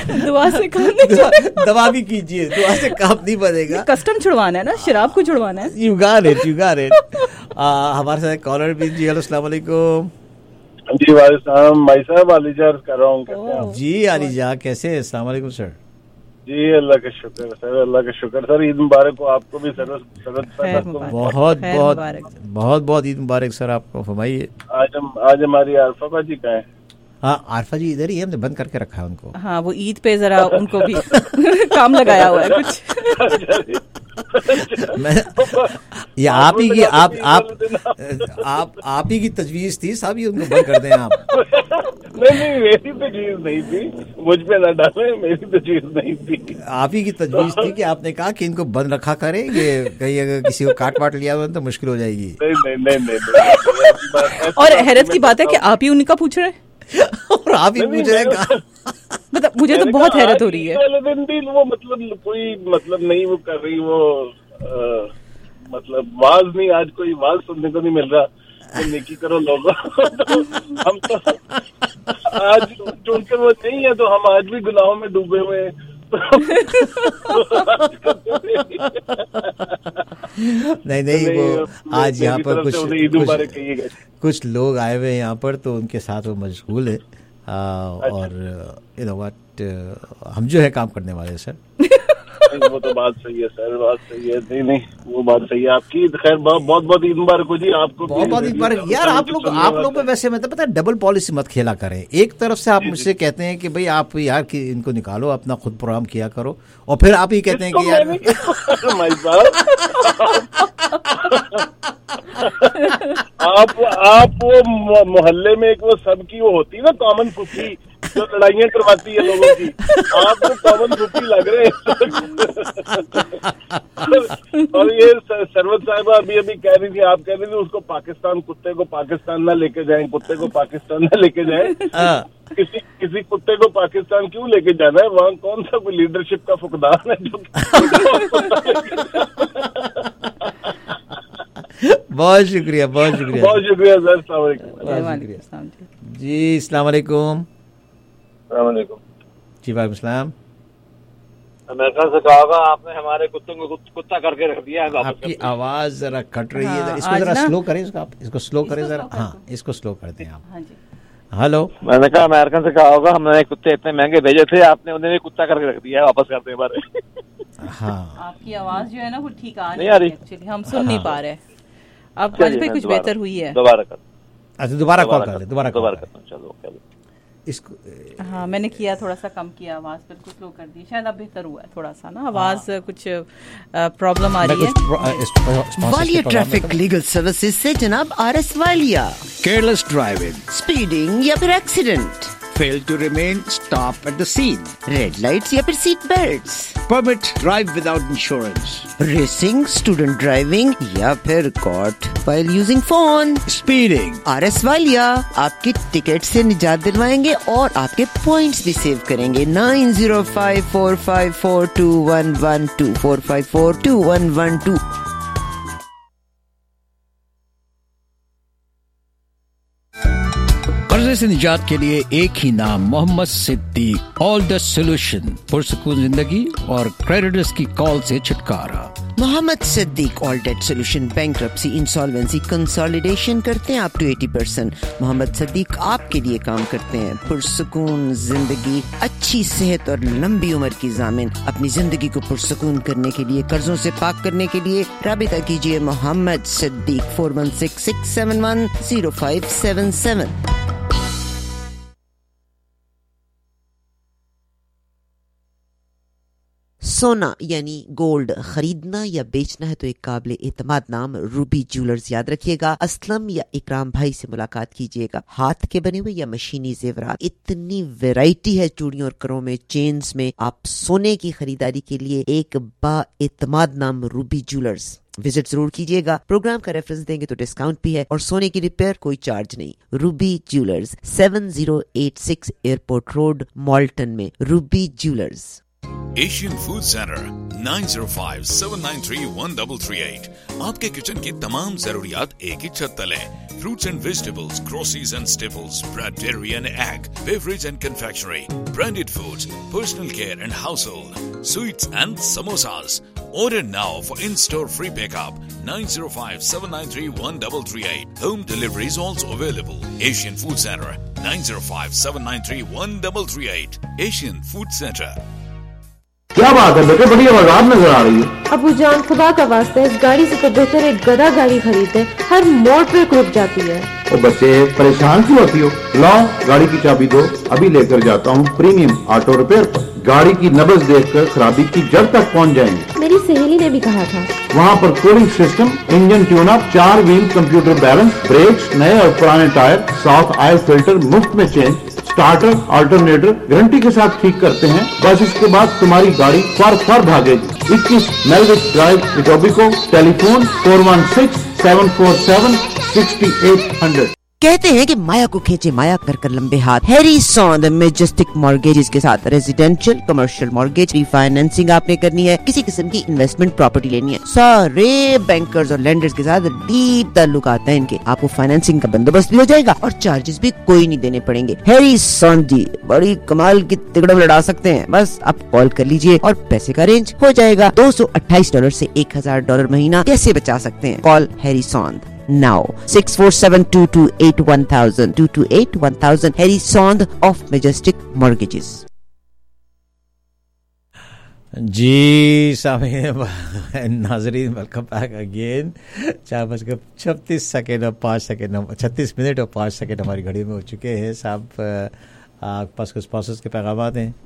Speaker 18: दुआ से काम नहीं
Speaker 16: दुआ, दवा भी कीजिए, दुआ से काम नहीं बनेगा।
Speaker 18: कस्टम छुड़वाना है ना, शराब को छुड़वाना है।
Speaker 16: You got it, you got it. हमारे साथ कॉलर भी जी। हेलो, अस्सलाम वालेकुम।
Speaker 19: जी वालेकुम भाई साहब, अलीजा कर रहा हूँ। कैसे हैं?
Speaker 16: जी अलीजा, कैसे हैं? अस्सलाम वालेकुम सर।
Speaker 19: जी अल्लाह का शुक्र सर, अल्लाह का शुक्र सर। ईद मुबारक हो आपको भी सर।
Speaker 16: बहुत बहुत बहुत बहुत ईद मुबारक सर आपको। फरमाइए।
Speaker 19: आज हम आज हमारी आरफा बाजी का है।
Speaker 16: हाँ, आरफा जी इधर ही है, हमने बंद करके रखा है उनको।
Speaker 18: हाँ, वो ईद पे जरा उनको भी काम लगाया हुआ है कुछ।
Speaker 16: मैं ये आप ही की आप आप आप आप ही की तजवीज थी साहब, ये उनको बंद कर दें आप।
Speaker 19: नहीं नहीं, मेरी तजवीज नहीं थी, मुझ पे ना डालें, मेरी तजवीज नहीं थी।
Speaker 16: आप ही की तजवीज थी कि आपने कहा कि इनको बंद रखा करें, ये कहीं अगर किसी को काट वाट लिया हुआ तो मुश्किल हो जाएगी।
Speaker 19: नहीं नहीं नहीं नहीं।
Speaker 18: और हैरत की बात है कि आप ही उनका पूछ रहे हैं
Speaker 16: और आप ही पूछ रहे हैं।
Speaker 18: मतलब मुझे तो बहुत हैरत हो रही है।
Speaker 19: वाले दिन भी वो मतलब कोई मतलब नहीं वो कर रही, वो आ, मतलब वाज नहीं, आज कोई वाज सुनने को नहीं मिल रहा। तो नेकी करो लोगों। तो हम तो आज चूंकि वो नहीं है तो हम आज भी गुनाहों में डूबे हुए हैं।
Speaker 16: नहीं नहीं, वो आज यहाँ पर कुछ कुछ, कुछ लोग आए हुए हैं यहाँ पर, तो उनके साथ वो मशगूल है। आ, और यू नो व्हाट, हम जो है काम करने वाले सर।
Speaker 19: वो तो बात सही है सर, बात सही है। नहीं नहीं, वो बात सही है आपकी। खैर बहुत बहुत ईद मुबारक हो जी आपको।
Speaker 16: बहुत बहुत ईद मुबारक यार। आप लोग आप लोग पे वैसे मतलब पता है, डबल पॉलिसी मत खेला करें। एक तरफ से आप मुझसे कहते हैं कि भाई आप यार कि इनको निकालो, अपना खुद प्रोग्राम किया करो, और फिर आप ही कहते हैं कि यार
Speaker 19: आप आप वो मोहल्ले में एक वो सबकी वो होती है ना कॉमन फुफी, जो लड़ाइयाँ करवाती है लोगों की, आप तो कॉमन फुफी लग रहे हैं। और ये सरवत साहिबा अभी अभी कह रही थी, आप कह रही थी उसको पाकिस्तान, कुत्ते को पाकिस्तान ना लेके जाएं, कुत्ते को पाकिस्तान ना लेके जाएं। किसी किसी कुत्ते को पाकिस्तान क्यों लेके जाना है? वहाँ कौन सा कोई लीडरशिप का फुकदान है जो
Speaker 16: बहुत शुक्रिया, बहुत शुक्रिया,
Speaker 19: बहुत शुक्रिया सर। अस्सलाम वालेकुम
Speaker 16: जी। अस्सलाम वालेकुम।
Speaker 19: अस्सलाम वालेकुम
Speaker 16: जी। वालेकुम सलाम।
Speaker 20: अमेरिका से कहा होगा आपने हमारे कुत्तों को कुत्ता करके रख दिया है।
Speaker 16: आपकी आवाज जरा कट रही है। हाँ, इसको जरा स्लो करें, इसको आप इसको स्लो करें जरा। हाँ, इसको स्लो कर दें आप।
Speaker 18: हाँ जी।
Speaker 16: हेलो,
Speaker 20: मैंने कहा अमेरिकन से कहा होगा हमने कुत्ते इतने महंगे भेजे थे, आपने उन्हें भी कुत्ता करके रख दिया है, वापस करते हैं हमारे।
Speaker 16: हाँ,
Speaker 18: आपकी आवाज जो है ना वो ठीक आ
Speaker 20: नहीं आ रही,
Speaker 18: एक्चुअली हम सुन नहीं पा रहे। अब आज भी कुछ बेहतर हुई है।
Speaker 20: दोबारा कर।
Speaker 16: अच्छा, दोबारा कॉल कर दे, दोबारा
Speaker 20: दोबारा कर। चलो
Speaker 16: इसको।
Speaker 18: हाँ, मैंने किया, थोड़ा सा कम किया, आवाज बिल्कुल स्लो कर दी, शायद अब बेहतर हुआ है थोड़ा सा ना, आवाज कुछ प्रॉब्लम आ रही है।
Speaker 9: वालिया ट्रैफिक लीगल सर्विसेज से जनाब R S Walia.
Speaker 10: Careless driving,
Speaker 9: speeding या फिर accident,
Speaker 10: fail to remain stop at the scene,
Speaker 9: red lights या फिर seat belts,
Speaker 10: permit drive without insurance,
Speaker 9: racing, student driving या फिर caught while using phone,
Speaker 10: speeding.
Speaker 9: R S Walia आपकी ticket से निजात दिलवाएंगे और आपके पॉइंट्स भी सेव करेंगे। Nine zero five four five four two one one two four five four two one one two.
Speaker 10: कर्जे से निजात के लिए एक ही नाम, Mohammad Siddiq. All the solution, पुरसुकून जिंदगी और क्रेडिटर्स की कॉल से छुटकारा।
Speaker 9: Mohammad Siddiq all debt solution, bankruptcy, insolvency, consolidation करते हैं अप टू अस्सी परसेंट। मोहम्मद सिद्दीक आपके लिए काम करते हैं। पुरसुकून जिंदगी, अच्छी सेहत और लंबी उम्र की जामिन। अपनी जिंदगी को पुरसुकून करने के लिए, कर्जों से पाक करने के लिए राबिता कीजिए Mohammad Siddiq four one six six seven one zero five seven seven. सोना यानी गोल्ड खरीदना या बेचना है तो एक काबिल एतमाद नाम रूबी ज्वेलर्स याद रखिएगा। असलम या इकराम भाई से मुलाकात कीजिएगा। हाथ के बने हुए या मशीनी जेवरात, इतनी वैरायटी है चूड़ियों और करों में, चेन्स में। आप सोने की खरीदारी के लिए एक बा एतमाद नाम रूबी ज्वेलर्स विजिट जरूर कीजिएगा। प्रोग्राम का रेफरेंस देंगे तो डिस्काउंट भी है और सोने की रिपेयर कोई चार्ज नहीं। Ruby jewellers, seven zero eight six airport road, Malton में। Ruby jewellers.
Speaker 15: Asian Food Center, nine zero five seven nine three one double three eight. आपके किचन की तमाम जरूरियात एक ही छत तले। Fruits and vegetables, groceries and staples, bread, dairy and egg, beverage and confectionery, branded foods, personal care and household, sweets and samosas. Order now for in-store free pickup. nine zero five seven nine three one three three eight. Home delivery is also available. Asian Food Center, nine zero five seven nine three one three three eight. Asian Food Center.
Speaker 21: क्या बात है बेटे, बड़ी आवाज नजर आ रही है।
Speaker 22: अबू जान खुदा का वास्ता इस गाड़ी से तो बेहतर एक गधा गाड़ी खरीदे, हर मोड़ पे रुक जाती है।
Speaker 21: ओ बच्चे परेशान क्यों होती हो, लाओ गाड़ी की चाबी दो, अभी लेकर जाता हूँ प्रीमियम ऑटो रिपेयर पर। गाड़ी की नब्ज देखकर खराबी की जड़ तक पहुँच जाएंगे।
Speaker 22: मेरी सहेली ने भी कहा था।
Speaker 21: वहाँ पर cooling system, engine tune up, चार व्हील कंप्यूटर बैलेंस, ब्रेक्स, नए और पुराने टायर, साफ ऑयल फिल्टर मुफ्त में चेंज, स्टार्टर अल्टरनेटर गारंटी के साथ ठीक करते हैं। बस इसके बाद तुम्हारी गाड़ी फर फर भागेगी। इक्कीस Millwick drive, Etobicoke, telephone four one six seven four seven six eight hundred.
Speaker 9: कहते हैं कि माया को खींचे माया कर कर लंबे हाथ। हैरी सॉन्द मैजेस्टिक मॉर्गेजेस के साथ रेजिडेंशियल कमर्शियल मॉर्गेज रीफाइनेंसिंग आपने करनी है, किसी किस्म की इन्वेस्टमेंट प्रॉपर्टी लेनी है, सारे बैंकर्स और लेंडर्स के साथ डीप ताल्लुकात हैं इनके। आपको फाइनेंसिंग का बंदोबस्त भी हो जाएगा और चार्जेस भी कोई नहीं देने पड़ेंगे। हैरी सॉन्द जी बड़ी कमाल की तिगड़म लड़ा सकते हैं। बस आप कॉल कर लीजिए और पैसे का अरेंज हो जाएगा। दो सौ अट्ठाईस डॉलर से एक हजार डॉलर महीना कैसे बचा सकते हैं? Call Harry Sond now six four seven two two eight one thousand two two eight one thousand. Harry Sond of Majestic Mortgages.
Speaker 16: जी सामीन नाजरीन, वेलकम बैक अगेन। चार बजकर छत्तीस सेकेंड और पाँच सेकेंड छत्तीस मिनट और पाँच सेकेंड हमारी घड़ी में हो चुके हैं। साहब आपके पास कुछ स्पॉन्सर्स के पैगाम हैं?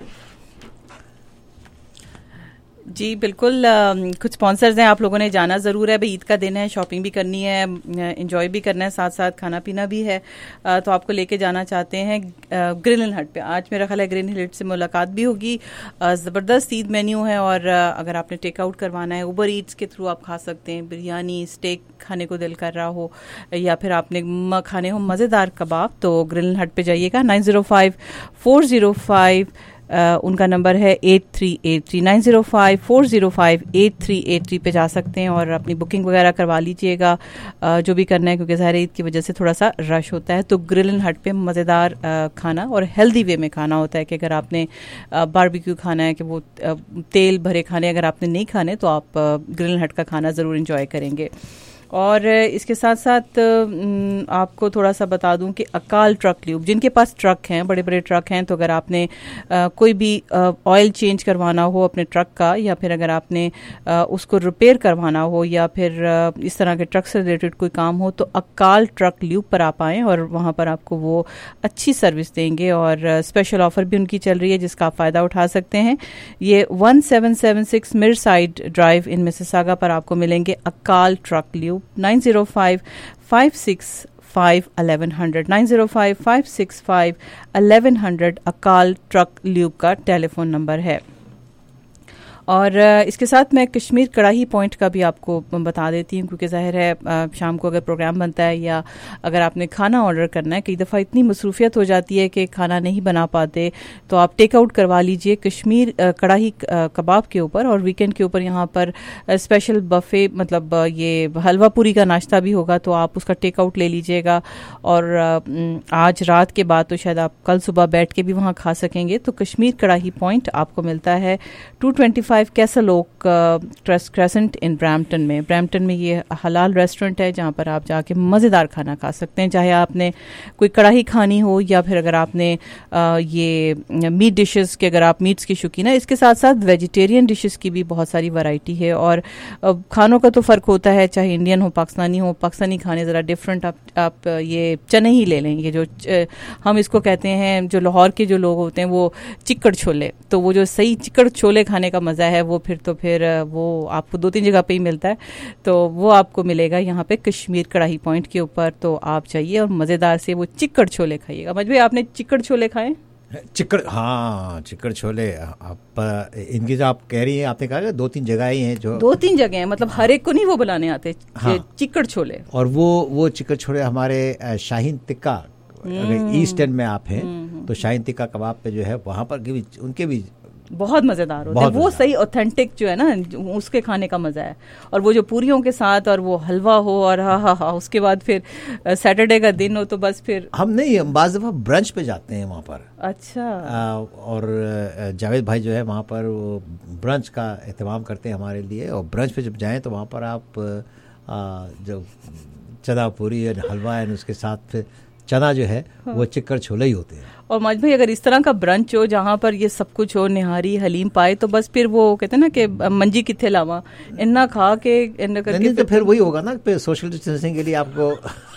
Speaker 18: जी बिल्कुल, आ, कुछ स्पॉन्सर्स हैं, आप लोगों ने जाना ज़रूर है। भाई ईद का दिन है, शॉपिंग भी करनी है, एंजॉय भी करना है, साथ साथ खाना पीना भी है। आ, तो आपको लेके जाना चाहते हैं ग्रिल एंड हट पे। आज मेरा ख्याल है ग्रिल एंड हट से मुलाकात भी होगी। ज़बरदस्त ईद मेन्यू है और आ, अगर आपने टेक आउट करवाना है उबर ईट्स के थ्रू आप खा सकते हैं। बिरयानी, स्टेक खाने को दिल कर रहा हो या फिर आपने म, खाने हो मज़ेदार कबाब, तो ग्रिल एंड हट पे जाइएगा। Nine zero five four zero five Uh, उनका नंबर है eight three eight three nine zero five four zero five eight three eight three पे जा सकते हैं और अपनी बुकिंग वगैरह करवा लीजिएगा, uh, जो भी करना है, क्योंकि ज़ाहिर ईद की वजह से थोड़ा सा रश होता है। तो ग्रिल एंड हट पे मज़ेदार uh, खाना और हेल्दी वे में खाना होता है कि अगर आपने uh, बारबेक्यू खाना है, कि वो uh, तेल भरे खाने अगर आपने नहीं खाने, तो आप uh, ग्रिल एंड हट का खाना ज़रूर इंजॉय करेंगे। और इसके साथ साथ आपको थोड़ा सा बता दूं कि अकाल ट्रक ल्यूब, जिनके पास ट्रक हैं, बड़े बड़े ट्रक हैं, तो अगर आपने आ, कोई भी ऑयल चेंज करवाना हो अपने ट्रक का, या फिर अगर आपने आ, उसको रिपेयर करवाना हो, या फिर आ, इस तरह के ट्रक से रिलेटेड कोई काम हो, तो अकाल ट्रक ल्यूब पर आप आएँ और वहाँ पर आपको वो अच्छी सर्विस देंगे। और स्पेशल ऑफर भी उनकी चल रही है जिसका आप फ़ायदा उठा सकते हैं। ये one seven seven six Meyerside drive in Mississauga पर आपको मिलेंगे Akal truck lube. Nine zero five five six five eleven hundred nine zero five five six five eleven hundred Akal truck lube का टेलीफोन नंबर है। और इसके साथ मैं कश्मीर कढ़ाई पॉइंट का भी आपको बता देती हूँ, क्योंकि ज़ाहिर है शाम को अगर प्रोग्राम बनता है या अगर आपने खाना ऑर्डर करना है, कई दफ़ा इतनी मसरूफियत हो जाती है कि खाना नहीं बना पाते, तो आप टेक आउट करवा लीजिए कश्मीर कढ़ाई कबाब के ऊपर। और वीकेंड के ऊपर यहाँ पर स्पेशल बफ़े, मतलब ये हलवा पूरी का नाश्ता भी होगा, तो आप उसका टेक आउट ले लीजिएगा। और आज रात के बाद तो शायद आप कल सुबह बैठ के भी वहाँ खा सकेंगे। तो कश्मीर कढ़ाई पॉइंट आपको मिलता है two twenty five Castle Oak crescent in Brampton में। ब्रैम्पटन में ये हलाल रेस्टोरेंट है जहाँ पर आप जाके मज़ेदार खाना खा सकते हैं, चाहे आपने कोई कढ़ाई खानी हो या फिर अगर आपने आ, ये मीट डिशेस के, अगर आप मीट्स की शौकीन है। इसके साथ साथ वेजिटेरियन डिशेस की भी बहुत सारी वैरायटी है। और खानों का तो फ़र्क होता है, चाहे इंडियन हो पाकिस्तानी हो। पाकिस्तानी खाने ज़रा डिफरेंट, आप, आप ये चने ही ले लें, ये जो हम इसको कहते हैं, जो लाहौर के जो लोग होते हैं वो चिक्कड़ छोले, तो वो जो सही चिक्कड़ छोले खाने का मज़ा है वो फिर तो फिर वो आपको दो तीन जगह पे ही मिलता है। तो वो आपको मिलेगा यहाँ पे कश्मीर कढ़ाई पॉइंट के ऊपर। तो आप जाइए और मज़ेदार से वो चिक्कड़ छोले खाइएगा। मजबूरी आपने चिक्कड़ छोले खाए?
Speaker 16: चिक्कड़, हाँ चिक्कड़ छोले। आप इनकी जो आप कह रही हैं, आपने कहा दो तीन जगह ही हैं, जो
Speaker 18: दो तीन जगह हैं, मतलब हर एक को नहीं वो बनाने आते। हाँ, चिक्कड़ छोले।
Speaker 16: और वो वो चिक्कड़ छोले हमारे शाहीन तिक्का, अगर ईस्ट एंड में आप हैं तो शाहीन तिक्का कबाब पे जो है वहाँ पर भी उनके भी
Speaker 18: बहुत मजेदार होते हैं वो, सही ऑथेंटिक जो है ना उसके खाने का मजा है। और वो जो पूरियों के साथ और वो हलवा हो और हा हा हा उसके बाद फिर सैटरडे का दिन हो तो बस फिर
Speaker 16: हम नहीं, हम बाज़ दफ़ा ब्रंच पे जाते हैं वहाँ पर।
Speaker 18: अच्छा।
Speaker 16: आ, और जावेद भाई जो है वहाँ पर वो ब्रंच का एहतमाम करते हैं हमारे लिए, और ब्रंच पे जब जाएं तो वहाँ पर आप आ, जो चना पूरी और हलवा है उसके साथ फिर चना जो है हाँ। वो चिक्कर छोले ही होते हैं।
Speaker 18: और मज भाई अगर इस तरह का ब्रंच हो जहाँ पर ये सब कुछ हो, निहारी हलीम पाए, तो बस फिर वो कहते हैं ना कि मंजी किथे लावा इन्ना खा के इन्ना करके
Speaker 16: नहीं, तो फिर वही होगा ना, फिर सोशल डिस्टेंसिंग के लिए आपको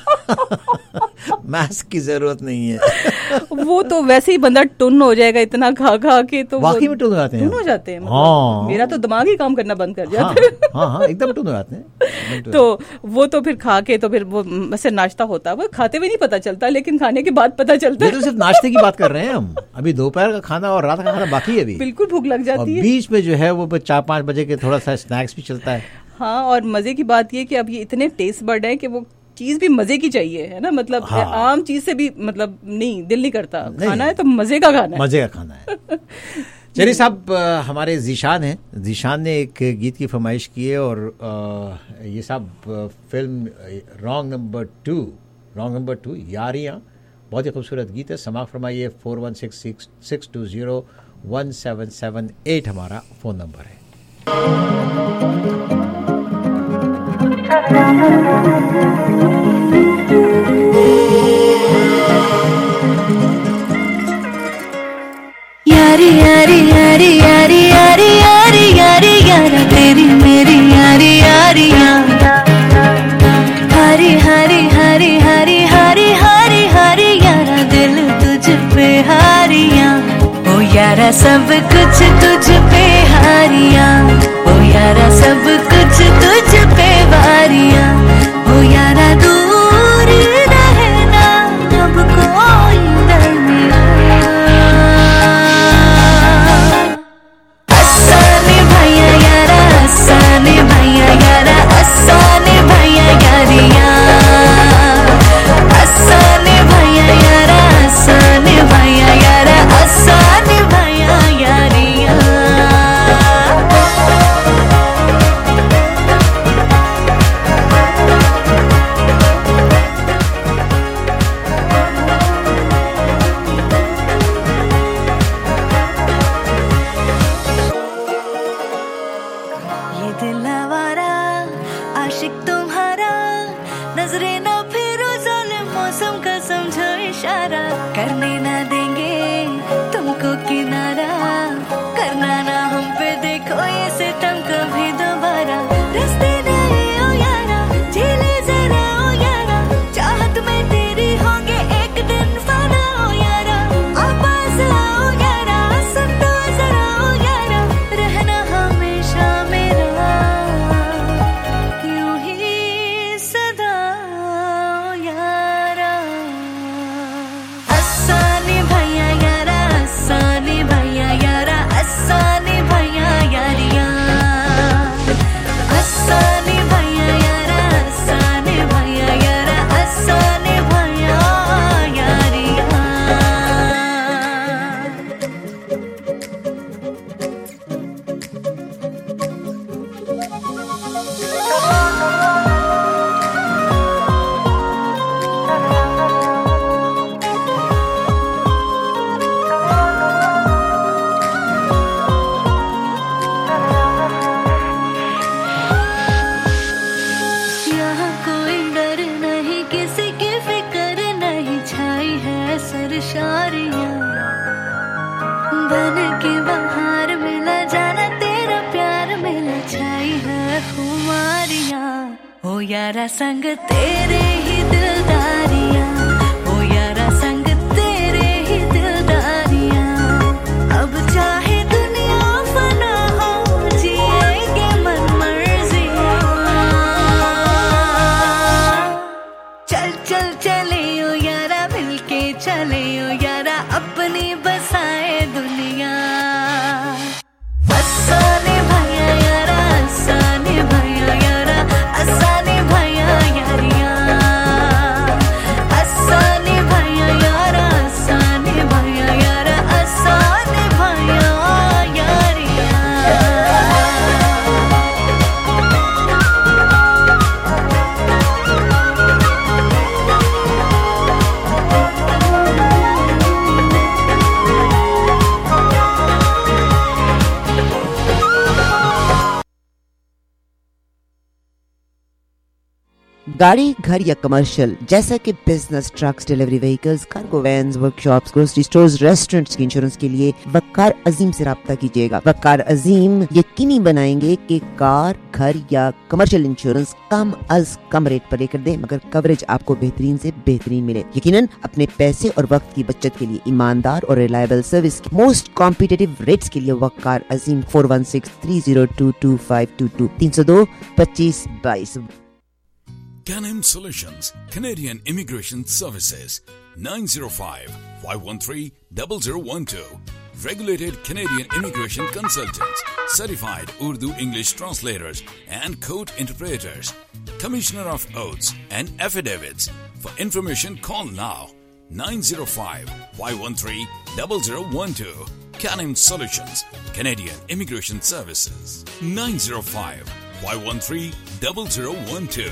Speaker 16: मास्क की जरूरत नहीं है।
Speaker 18: वो तो वैसे ही बंदा टुन हो जाएगा इतना खा खा के, तो
Speaker 16: वाकई में टुन हो जाते हैं,
Speaker 18: टुन हो जाते हैं मतलब
Speaker 16: हाँ।
Speaker 18: मेरा तो दिमाग ही काम करना बंद कर जाता है।
Speaker 16: हाँ, हाँ, एकदम टुन हो जाते हैं।
Speaker 18: तो वो तो फिर खा के तो फिर वो वैसे नाश्ता होता है, वो खाते हुए नहीं पता चलता लेकिन खाने के बाद पता चलता है।
Speaker 16: तो सिर्फ नाश्ते की बात कर रहे हैं हम, अभी दोपहर का खाना और रात का खाना बाकी है अभी।
Speaker 18: बिल्कुल भूख लग जाती है,
Speaker 16: बीच में जो है वो चार पाँच बजे के थोड़ा सा स्नैक्स भी चलता है।
Speaker 18: हाँ, और मजे की बात ये कि अब ये इतने टेस्ट बर्ड है कि वो चीज भी मजे की चाहिए, है ना, मतलब हाँ। आम चीज से भी मतलब नहीं दिल नहीं करता, नहीं। खाना है तो मजे का खाना है,
Speaker 16: मजे का खाना है। चलिए साहब, हमारे जीशान हैं, जीशान ने एक गीत की फरमाइश की है, और आ, ये साहब film wrong number two wrong number two Yaariyan, बहुत ही खूबसूरत गीत है। समाक फरमाइए। Four one six six six two zero one seven seven eight हमारा फ़ोन नंबर है।
Speaker 1: यारी यारी यारी यारी यारी यारी यारी यारा तेरी मेरी यारी यारी हरी हरी हरी हरी हरी हरी हरी यारा दिल तुझ पे हारिया, ओ यारा सब कुछ तुझ पे हारिया, ओ यारा सब कुछ तुझ पे वारिया, ओ यारा दूर रहना अब कोई दरमिया, असाने भैया यारा असाने भैया यारा असाने भैया यारिया, असाने भैया यारा असाने भैया यारा असाने भैया यारिया। ये दिल आवारा आशिक तुम्हारा, नजरे ना फिरो जालिम मौसम का समझो इशारा, करने ना देंगे तुमको किनारा, करना ना हम पे देखो ये सितम कभी दोबारा, रस्ते नहीं ओ यारा झीले जरा ओ यारा, चाहत में तेरी होंगे एक दिन फना ओ यारा, आवाज आओ यारा सुन तो जरा ओ यारा, रहना हमेशा मेरा यूं ही सदा ओ यारा, असाने भैया यारा असाने भैया यारा असाने भैया यारिया, असाने भैया यारा असाने भैया यारा असाने भैया यारिया। यहाँ कोई डर नहीं किसी की फिक्र नहीं, छाई है सरशारियाँ बन के बाहर मिला जाना तेरा प्यार मिला, छाई है खुमारियाँ, ओ यारा संग तेरे ही दिलदारियाँ, ओ यारा संग तेरे ही दिलदारियाँ, अब चाहे दुनिया फना हो जिएंगे मन मर्जियाँ, चल चल चले ओ यारा मिलके चले ओ यारा अपनी बसाए दुनिया, असाने भैया यारा असाने भैया यारा असाने भैया यारिया, असाने भैया यारा असाने भैया यारा असाने भैया यारिया।
Speaker 9: गाड़ी, घर या कमर्शियल जैसा कि business, trucks, delivery vehicles, cargo vans, workshops, grocery stores, restaurants की इंश्योरेंस के लिए वक्कार अजीम से राब्ता कीजिएगा। वक्कार अजीम यकीनी बनाएंगे कि कार, घर या कमर्शियल इंश्योरेंस कम अज कम रेट पर लेकर दें, मगर कवरेज आपको बेहतरीन से बेहतरीन मिले। यकीनन अपने पैसे और वक्त की बचत के लिए ईमानदार और रिलायबल सर्विस की मोस्ट कॉम्पिटिटिव रेट्स के लिए Waqar Azeem four one six three zero two two five two two तीन सौ दो पच्चीस बाईस।
Speaker 15: Canim Solutions, Canadian Immigration Services, nine zero five, five one three, zero zero one two. Regulated Canadian Immigration Consultants, Certified Urdu English Translators and Court Interpreters, Commissioner of Oaths and Affidavits. For information, call now nine zero five, five one three, zero zero one two. Canim Solutions, Canadian Immigration Services, nine zero five, five one three, zero zero one two.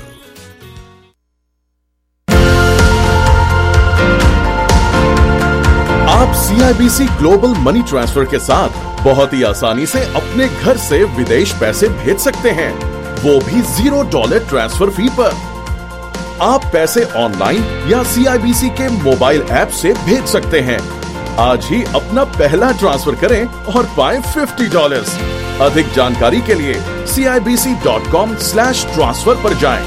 Speaker 14: आप C I B C global money transfer के साथ बहुत ही आसानी से अपने घर से विदेश पैसे भेज सकते हैं, वो भी जीरो डॉलर ट्रांसफर फी पर। आप पैसे ऑनलाइन या सी आई बी सी के मोबाइल ऐप से भेज सकते हैं। आज ही अपना पहला ट्रांसफर करें और पाएं फिफ्टी डॉलर्स। अधिक जानकारी के लिए C I B C dot com slash transfer पर जाएं।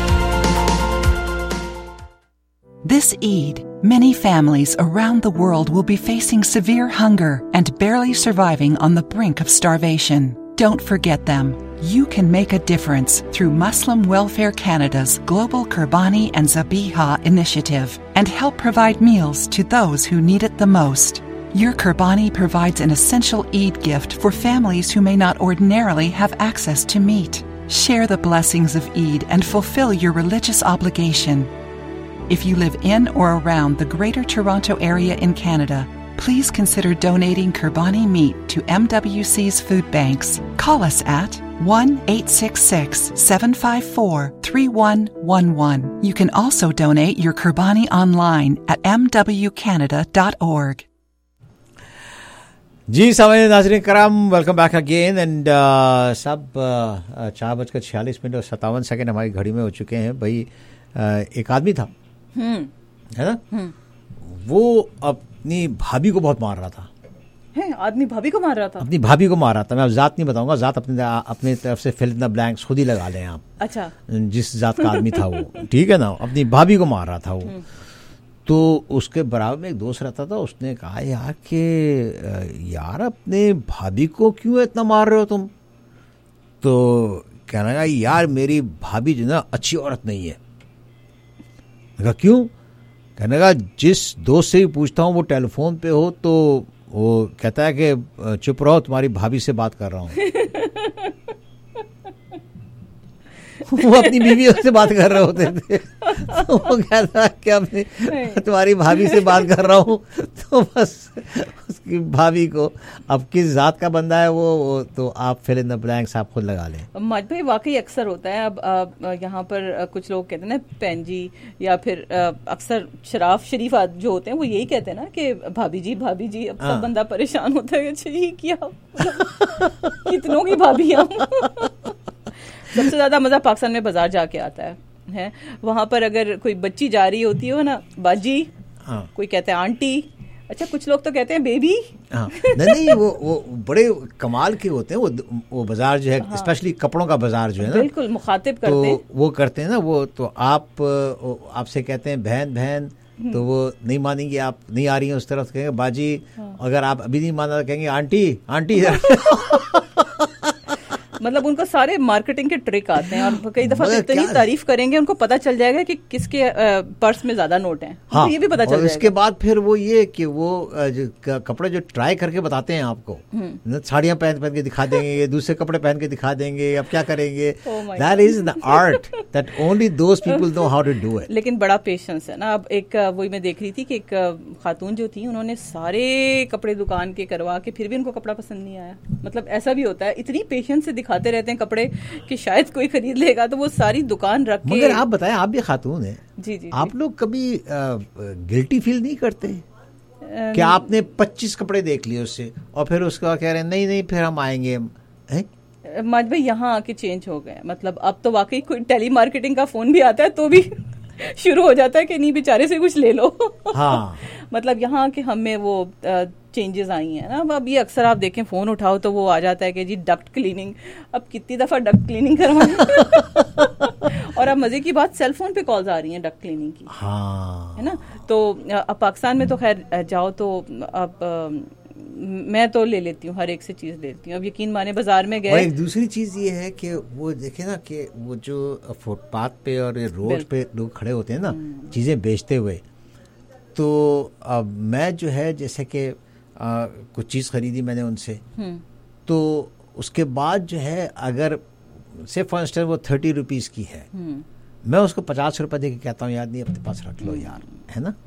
Speaker 2: This Eid, many families around the world will be facing severe hunger and barely surviving on the brink of starvation. Don't forget them. You can make a difference through Muslim Welfare Canada's Global Qurbani and Zabiha initiative and help provide meals to those who need it the most. Your Qurbani provides an essential Eid gift for families who may not ordinarily have access to meat. Share the blessings of Eid and fulfill your religious obligation. If you live in or around the Greater Toronto Area in Canada, please consider donating Qurbani meat to M W C's food banks. Call us at one eight six six, seven five four, three one one one. You can also donate your Qurbani online at m w canada dot org.
Speaker 16: जी सामान्य नाज़रीन कराम, welcome back again and सब चार बजकर छियालीस minute और सत्तावन second हमारी घड़ी में हो चुके हैं। भाई uh, एक आदमी था, है ना, वो अपनी भाभी को बहुत मार रहा था।
Speaker 18: है आदमी भाभी को मार रहा था? अपनी
Speaker 16: भाभी को मार रहा था। मैं अब जात नहीं बताऊंगा, जात अपने अपने तरफ से फिल इन द ब्लैंक्स खुद ही लगा लें आप।
Speaker 18: अच्छा,
Speaker 16: जिस जात का आदमी था वो, ठीक है ना, अपनी भाभी को मार रहा था वो। तो उसके बराबर में एक दोस्त रहता था, उसने कहा यार कि यार अपने भाभी को क्यों इतना मार रहे हो तुम? तो कहने लगा यार मेरी भाभी जो ना अच्छी औरत नहीं है। कहा क्यों? कहने लगा जिस दोस्त से भी पूछता हूँ वो टेलीफोन पे हो तो वो कहता है कि चुप रहो तुम्हारी भाभी से बात कर रहा हूँ। वो अपनी बीवी से बात कर रहे होते थे, तो वो कहता कि अपनी तुम्हारी भाभी से बात कर रहा हूँ। तो बस उसकी भाभी को, अब किस जात का बंदा है वो, वो तो आप फिल इन द ब्लैंक्स आप खुद लगा लें।
Speaker 18: मज भाई वाकई अक्सर होता है। अब यहाँ पर कुछ लोग कहते हैं ना पैन जी, या फिर अक्सर शराफ शरीफ जो होते हैं वो यही कहते हैं ना कि भाभी जी भाभी जी। अब सब बंदा परेशान होता है, अच्छा ये क्या कितनों की भाभी हम। सबसे ज्यादा मजा पाकिस्तान में बाजार जाके आता है, है? वहां पर अगर कोई बच्ची जा रही होती हो ना, बाजी, हाँ। कोई कहते हैं आंटी, अच्छा कुछ लोग तो कहते हैं बेबी।
Speaker 16: हाँ। नहीं नहीं वो वो बड़े कमाल के होते हैं वो वो बाजार जो है, हाँ। स्पेशली कपड़ों का बाजार जो है ना,
Speaker 18: बिल्कुल मुखातिब करते हैं।
Speaker 16: तो वो करते हैं ना वो, तो आप आपसे कहते हैं बहन बहन, तो वो नहीं मानेंगी, आप नहीं आ रही हैं उस तरफ, कहेंगे बाजी। हाँ। अगर आप अभी नहीं माना तो कहेंगे आंटी आंटी।
Speaker 18: मतलब उनको सारे मार्केटिंग के ट्रिक आते हैं, और कई दफा इतनी तारीफ करेंगे उनको पता चल जाएगा कि किसके पर्स में ज्यादा नोट हैं। हाँ, ये भी पता चल जाएगा।
Speaker 16: इसके बाद फिर वो ये कि वो जो कपड़े जो ट्राई करके बताते हैं आपको, साड़ियां पहन पहन के दिखा देंगे, दूसरे कपड़े पहन के दिखा देंगे, अब क्या करेंगे। That is the art that only those people know how to do it.
Speaker 18: लेकिन बड़ा पेशेंस है ना। अब एक वही मैं देख रही थी कि एक खातून जो थी, उन्होंने सारे कपड़े दुकान के करवा के फिर भी उनको कपड़ा पसंद नहीं आया। मतलब ऐसा भी होता है, इतनी पेशेंस से दिखाते रहते हैं कपड़े कि शायद कोई खरीद लेगा, तो वो सारी दुकान रख के।
Speaker 16: मगर आप बताएं, आप भी खातून हैं,
Speaker 18: जी जी,
Speaker 16: आप लोग कभी गिल्टी फील नहीं करते कि आपने पच्चीस कपड़े देख लिए उससे और फिर उसका कह रहे हैं नहीं नहीं फिर हम आएंगे?
Speaker 18: माज भाई यहाँ आके चेंज हो गए। मतलब अब तो वाकई कोई टेली मार्केटिंग का फोन भी आता है तो भी शुरू हो जाता है कि नहीं बेचारे से कुछ ले लो।
Speaker 16: हाँ
Speaker 18: मतलब यहाँ के हमें वो चेंजेस आई हैं ना। अब ये अक्सर आप देखें फ़ोन उठाओ तो वो आ जाता है कि जी डक्ट क्लीनिंग। अब कितनी दफ़ा डक्ट क्लीनिंग करवाएं और अब मज़े की बात सेल फोन पे कॉल्स आ रही हैं डक्ट क्लीनिंग की।
Speaker 16: हाँ
Speaker 18: है ना। तो अब पाकिस्तान में तो खैर जाओ तो अब मैं तो ले लेती हूँ, हर एक से चीज़ लेती हूँ। अब यकीन माने बाजार में गए।
Speaker 16: और एक दूसरी चीज़ ये है कि वो देखे ना कि वो जो फुटपाथ पे और रोड पे लोग खड़े होते हैं ना चीज़ें बेचते हुए, तो अब मैं जो है जैसे कि कुछ चीज़ खरीदी मैंने उनसे, तो उसके बाद जो है अगर से फॉर इंस्टेंस वो थर्टी रुपीज़ की है, मैं उसको पचास रुपये दे के कहता हूँ यार नहीं अपने पास रख लो यार, है ना।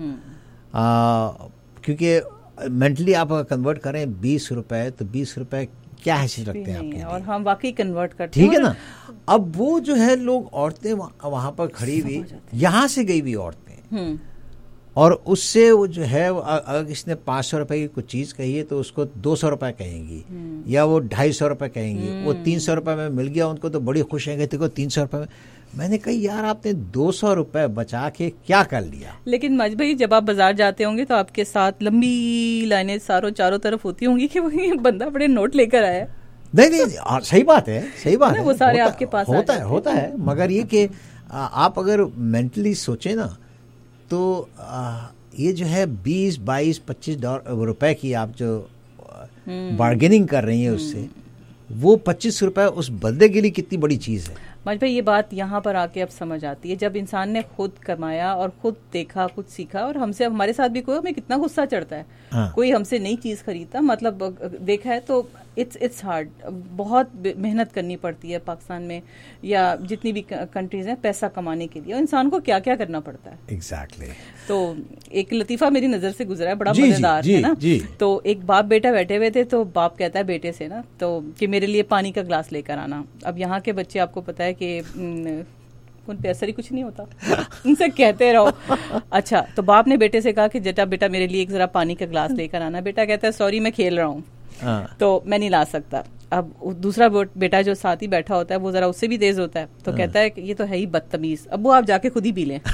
Speaker 16: क्योंकि मेंटली आप अगर कन्वर्ट करें बीस रुपए तो बीस रुपए क्या हैसियत रखते हैं आपके,
Speaker 18: और हम वाकई कन्वर्ट करते हैं,
Speaker 16: ठीक है ना। अब वो जो है लोग औरतें वहाँ पर खड़ी हुई, यहाँ से गई हुई औरतें, और उससे वो जो है अगर इसने पाँच सौ रुपए की कुछ चीज़ कही है तो उसको दो सौ रुपये कहेंगी या वो ढाई सौ रुपये कहेंगी। वो तीन सौ रुपये में मिल गया उनको तो बड़ी खुश हैं, देखो तीन सौ रुपये में। मैंने कही यार आपने दो सौ रुपये बचा के क्या कर लिया।
Speaker 18: लेकिन मज भाई जब आप बाजार जाते होंगे तो आपके साथ लंबी लाइनें सारों चारों तरफ होती होंगी कि वो बंदा बड़े नोट लेकर आया।
Speaker 16: नहीं नहीं सही बात है, सही बात है,
Speaker 18: वो सारे आपके पास
Speaker 16: होता है होता है मगर ये कि आप अगर मेंटली सोचे ना तो ये जो है बीस बाईस पच्चीस रुपए की आप जो बार्गेनिंग कर रही है उससे, वो पच्चीस रुपए उस बंदे के लिए कितनी बड़ी चीज़ है।
Speaker 18: मज भाई ये बात यहाँ पर आके अब समझ आती है, जब इंसान ने खुद कमाया और खुद देखा, खुद सीखा, और हमसे हमारे साथ भी कोई हमें कितना गुस्सा चढ़ता है। हाँ। कोई हमसे नई चीज़ खरीदता, मतलब देखा है तो इट्स इट्स हार्ड, बहुत मेहनत करनी पड़ती है पाकिस्तान में या जितनी भी कंट्रीज हैं पैसा कमाने के लिए, और इंसान को क्या क्या करना पड़ता है।
Speaker 16: Exactly exactly.
Speaker 18: तो एक लतीफ़ा मेरी नज़र से गुजरा है, बड़ा मज़ेदार है ना। जी. तो एक बाप बेटा बैठे हुए थे, तो बाप कहता है बेटे से ना तो कि मेरे लिए पानी का ग्लास लेकर आना। अब यहाँ के बच्चे आपको पता है कि उन पे असर ही कुछ नहीं होता, उनसे कहते रहो। अच्छा, तो बाप ने बेटे से कहा कि बेटा बेटा मेरे लिए एक जरा पानी का ग्लास लेकर आना। बेटा कहता है सॉरी मैं खेल रहा हूँ, तो मैं नहीं ला सकता। अब दूसरा बेटा जो साथ ही बैठा होता है वो जरा उससे भी तेज होता है, तो कहता है कि ये तो है ही बदतमीज, अब वो आप जाके खुद ही पी लें।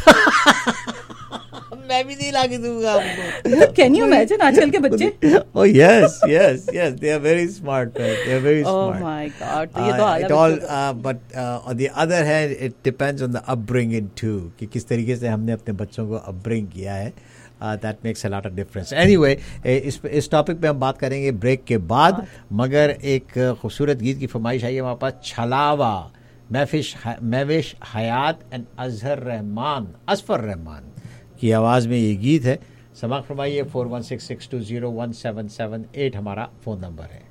Speaker 16: मैं भी नहीं ला के दूंगा आपको।
Speaker 18: कैन यू इमेजिन आजकल के बच्चे?
Speaker 16: Oh yes, yes, yes, they are very smart, man. They are very smart.
Speaker 18: Oh my God, ये तो
Speaker 16: it all, uh, but uh, on the other hand, it depends on the upbringing too, कि किस तरीके से हमने अपने बच्चों को upbring किया है. Uh, that makes a lot of difference. Anyway, इस इस टॉपिक पे हम बात करेंगे ब्रेक के बाद, मगर एक खूबसूरत गीत की फरमाइश आई है हमारे पास, छलावा, महफिश महविश हयात एंड अजहर रहमान, असफर रहमान की आवाज़ में ये गीत है। समाप्त फरमाइए। Four one six six two zero one seven seven eight हमारा फ़ोन नंबर है।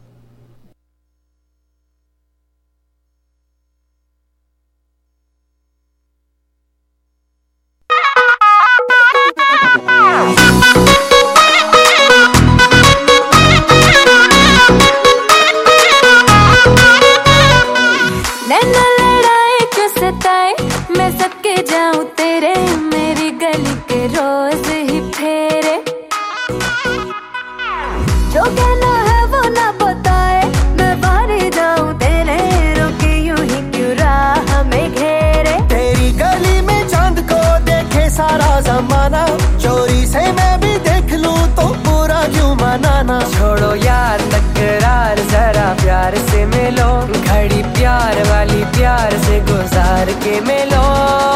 Speaker 3: चोरी से मैं भी देख लूं तो बुरा क्यों मनाना। छोड़ो यार तकरार, जरा प्यार से मिलो, घड़ी प्यार वाली प्यार से गुजार के मिलो।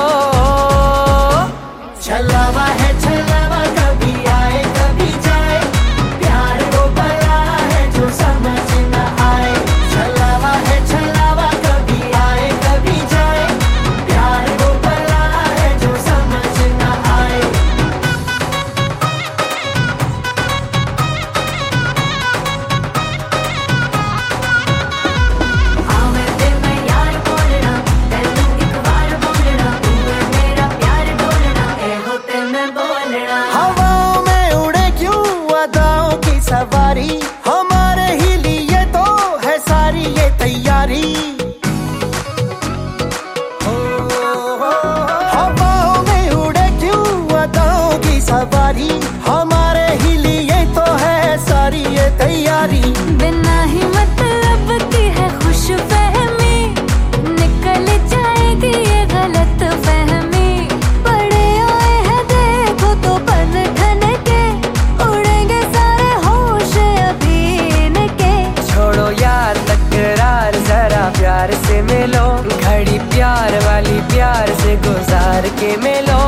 Speaker 3: छलावा है छलावा, कभी आए कभी जाए, प्यार वो बला है जो समझ न आए। छलावा है छलावा, कभी आए कभी जाए, प्यार वो बला है जो समझ न आए।
Speaker 1: आवे ते मैं यार बोलना, तेनू एक बार बोल
Speaker 3: के मिलो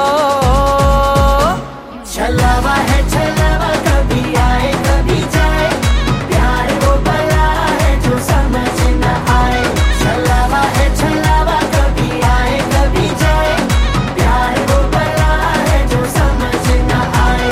Speaker 3: छलावा है छलावा कभी आए कभी जाए प्यार वो बला है जो समझ न आए छलावा है छलावा कभी आए कभी जाए प्यार वो बला है जो समझ न आए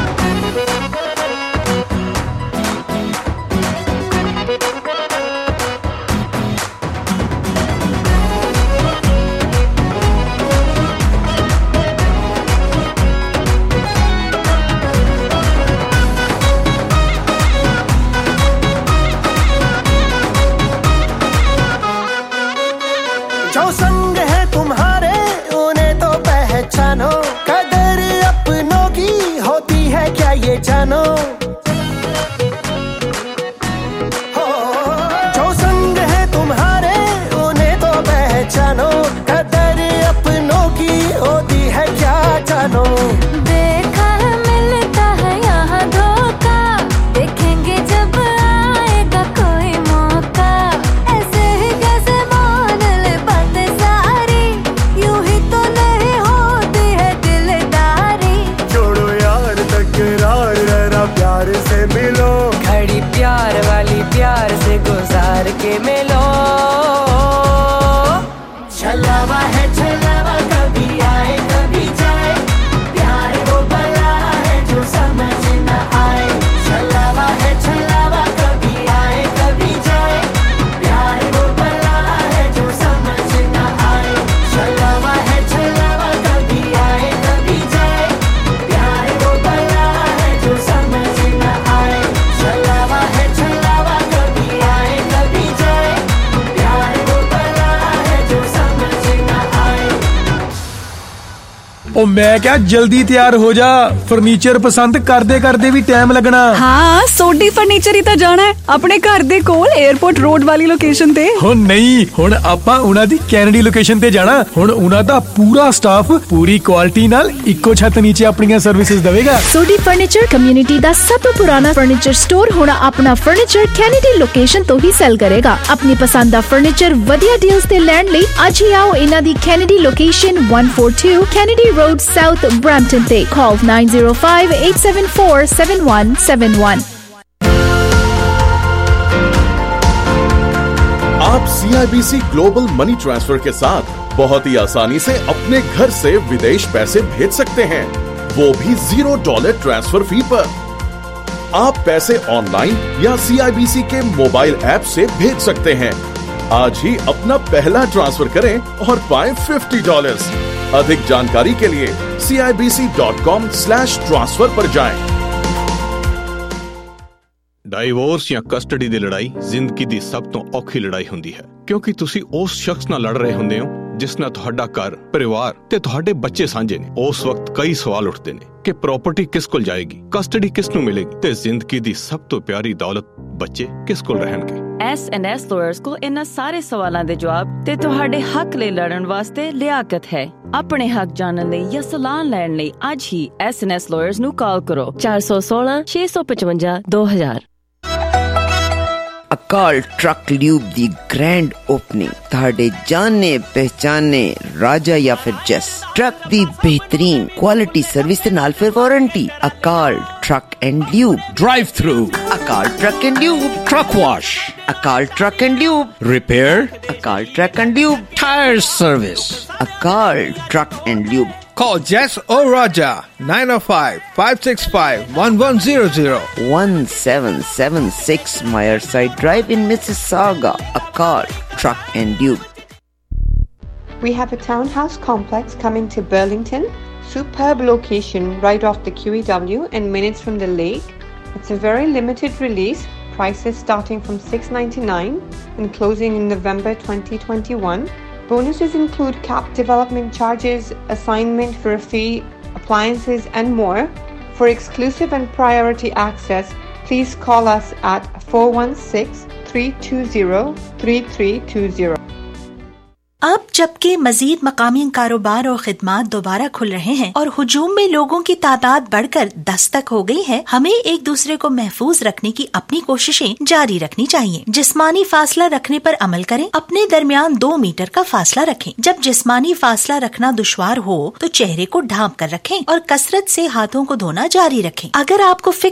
Speaker 3: जो संग है तुम्हारे उन्हें तो पहचानो कदर अपनों की होती है क्या ये जानो हो जो संग है तुम्हारे उन्हें तो पहचानो कदर अपनों की होती है क्या जानो
Speaker 1: देखा है मिलता है यहाँ धोखा देखेंगे जब आएगा कोई मौका ऐसे ही कैसे मान ले बातें सारी यूं ही तो नहीं होती है दिलदारी
Speaker 3: छोड़ो यार तकरार जरा प्यार से मिलो घड़ी प्यार वाली प्यार से गुजार के मिलो छलावा है छलावा कभी आए कभी जाए प्यार वो बला है जो समझ न आए छलावा है छलावा कभी आए कभी जाए प्यार वो बला है जो समझ न आए छलावा है छलावा कभी आए कभी जाए प्यार वो बला है जो समझ न आए छलावा है छलावा कभी आए कभी जाए प्यार वो बला है जो समझ न आए
Speaker 11: ਉਹ ਮੈਂ ਕਿਹਾ ਜਲਦੀ ਤਿਆਰ ਹੋ ਜਾ ਫਰਨੀਚਰ ਪਸੰਦ ਕਰਦੇ ਕਰਦੇ ਵੀ ਟਾਈਮ ਲੱਗਣਾ
Speaker 12: ਹਾਂ ਸੋਡੀ ਫਰਨੀਚਰ ਹੀ ਤਾਂ ਜਾਣਾ ਹੈ ਆਪਣੇ ਘਰ ਦੇ ਕੋਲ 에어ਪੋਰਟ ਰੋਡ ਵਾਲੀ ਲੋਕੇਸ਼ਨ ਤੇ
Speaker 11: ਹੁਣ ਨਹੀਂ ਹੁਣ ਆਪਾਂ ਉਹਨਾਂ ਦੀ ਕੈਨੇਡੀ ਲੋਕੇਸ਼ਨ ਤੇ ਜਾਣਾ ਹੁਣ ਉਹਨਾਂ ਦਾ ਪੂਰਾ ਸਟਾਫ ਪੂਰੀ ਕੁਆਲਿਟੀ ਨਾਲ ਇੱਕੋ ਛੱਤ ਨੀਚੇ ਆਪਣੀਆਂ ਸਰਵਿਸਿਜ਼ ਦੇਵੇਗਾ
Speaker 13: ਸੋਡੀ ਫਰਨੀਚਰ ਕਮਿਊਨਿਟੀ ਦਾ ਸਭ ਤੋਂ ਪੁਰਾਣਾ ਫਰਨੀਚਰ ਸਟੋਰ ਹੁਣ ਆਪਣਾ ਫਰਨੀਚਰ ਕੈਨੇਡੀ ਲੋਕੇਸ਼ਨ ਤੋਂ ਹੀ ਸੈਲ ਕਰੇਗਾ ਆਪਣੀ ਪਸੰਦ ਦਾ ਫਰਨੀਚਰ ਵਧੀਆ ਡੀਲਸ ਤੇ ਲੈਣ ਲਈ ਅੱਜ ਹੀ ਆਓ ਇਹਨਾਂ ਦੀ Kennedy location one forty-two Kennedy Road South Brampton Day. Call nine zero five eight seven four seven one seven one.
Speaker 14: आप C I B C global money transfer के साथ बहुत ही आसानी से अपने घर से विदेश पैसे भेज सकते हैं, वो भी जीरो डॉलर ट्रांसफर फी पर। आप पैसे ऑनलाइन या सी आई बी सी के मोबाइल ऐप से भेज सकते हैं। आज ही अपना पहला ट्रांसफर करें और पाएं फिफ्टी डॉलर्स। अधिक जानकारी के लिए C I B C dot com slash transfer पर जाएं।
Speaker 7: ਡਾਈਵੋਰਸ ਜਾਂ ਕਸਟਡੀ ਦੀ ਲੜਾਈ ਜ਼ਿੰਦਗੀ ਦੀ ਸਭ ਤੋਂ ਔਖੀ ਲੜਾਈ ਹੁੰਦੀ ਹੈ ਕਿਉਂਕਿ ਤੁਸੀਂ ਉਸ ਸ਼ਖਸ ਨਾਲ ਲੜ ਰਹੇ ਹੁੰਦੇ ਹੋ ਜਿਸ ਨਾਲ ਤੁਹਾਡਾ ਘਰ, ਪਰਿਵਾਰ ਤੇ ਤੁਹਾਡੇ ਬੱਚੇ ਸਾਂਝੇ ਨੇ। ਉਸ ਵਕਤ ਕਈ ਸਵਾਲ ਉੱਠਦੇ ਨੇ ਕਿ ਪ੍ਰਾਪਰਟੀ ਕਿਸ ਕੋਲ ਜਾਏਗੀ, ਕਸਟਡੀ ਕਿਸ ਨੂੰ ਮਿਲੇਗੀ ਤੇ ਜ਼ਿੰਦਗੀ ਦੀ ਸਭ ਤੋਂ ਪਿਆਰੀ ਦੌਲਤ ਬੱਚੇ ਕਿਸ ਕੋਲ ਰਹਿਣਗੇ।
Speaker 8: ਐਸ ਐਂਡ ਐਸ ਲਾਇਰਸ ਕੋਲ ਇਹਨਾਂ ਸਾਰੇ ਸਵਾਲਾਂ ਦੇ ਜਵਾਬ ਤੇ ਤੁਹਾਡੇ ਹੱਕ ਲਈ ਲੜਨ ਵਾਸਤੇ ਲਿਆਕਤ ਹੈ। ਆਪਣੇ ਹੱਕ ਜਾਣਨ ਲਈ ਜਾਂ ਸਲਾਹ ਲੈਣ ਲਈ ਅੱਜ ਹੀ ਐਸ ਐਂਡ ਐਸ ਲਾਇਰਸ ਨੂੰ ਕਾਲ ਕਰੋ ਚਾਰ one six ਛੇ five five ਦੋ ਹਜ਼ਾਰ।
Speaker 9: Akal truck lube the grand opening ਤੁਹਾਡੇ ਜਾਣੇ ਪਹਿਚਾਨੇ ਰਾਜਾ ਜਾਂ ਫਿਰ ਜੈਸ ਟਰੱਕ ਦੀ ਬਿਹਤਰੀਨ ਕੁਆਲਿਟੀ ਸਰਵਿਸ ਦੇ ਨਾਲ ਫਿਰ warranty Akal truck and lube
Speaker 10: drive through
Speaker 9: Akal truck and lube
Speaker 10: truck wash
Speaker 9: Akal truck and lube
Speaker 10: repair
Speaker 9: Akal truck and lube
Speaker 10: tyre service
Speaker 9: Akal truck and lube
Speaker 4: Call Jess or Raja nine oh five, five six five, one one zero zero.
Speaker 9: one seven seven six Myerside Drive in Mississauga. Akal Truck and Tube.
Speaker 5: We have a townhouse complex coming to Burlington. Superb location right off the Q E W and minutes from the lake. It's a very limited release. Prices starting from six ninety-nine and closing in November twenty twenty-one. Bonuses include cap development charges, assignment for a fee, appliances and more. For exclusive and priority access, please call us at four one six, three two zero, three three two zero.
Speaker 6: अब जबकि मजीद मकामी कारोबार और खिदमात दोबारा खुल रहे हैं और हुजूम में लोगों की तादाद बढ़कर दस तक हो गई है, हमें एक दूसरे को महफूज रखने की अपनी कोशिशें जारी रखनी चाहिए। जिस्मानी फासला रखने पर अमल करें। अपने दरमियान दो मीटर का फासला रखें। जब जिस्मानी फासला रखना दुश्वार हो तो चेहरे को ढांप कर रखें और कसरत से हाथों को धोना जारी रखें। अगर आपको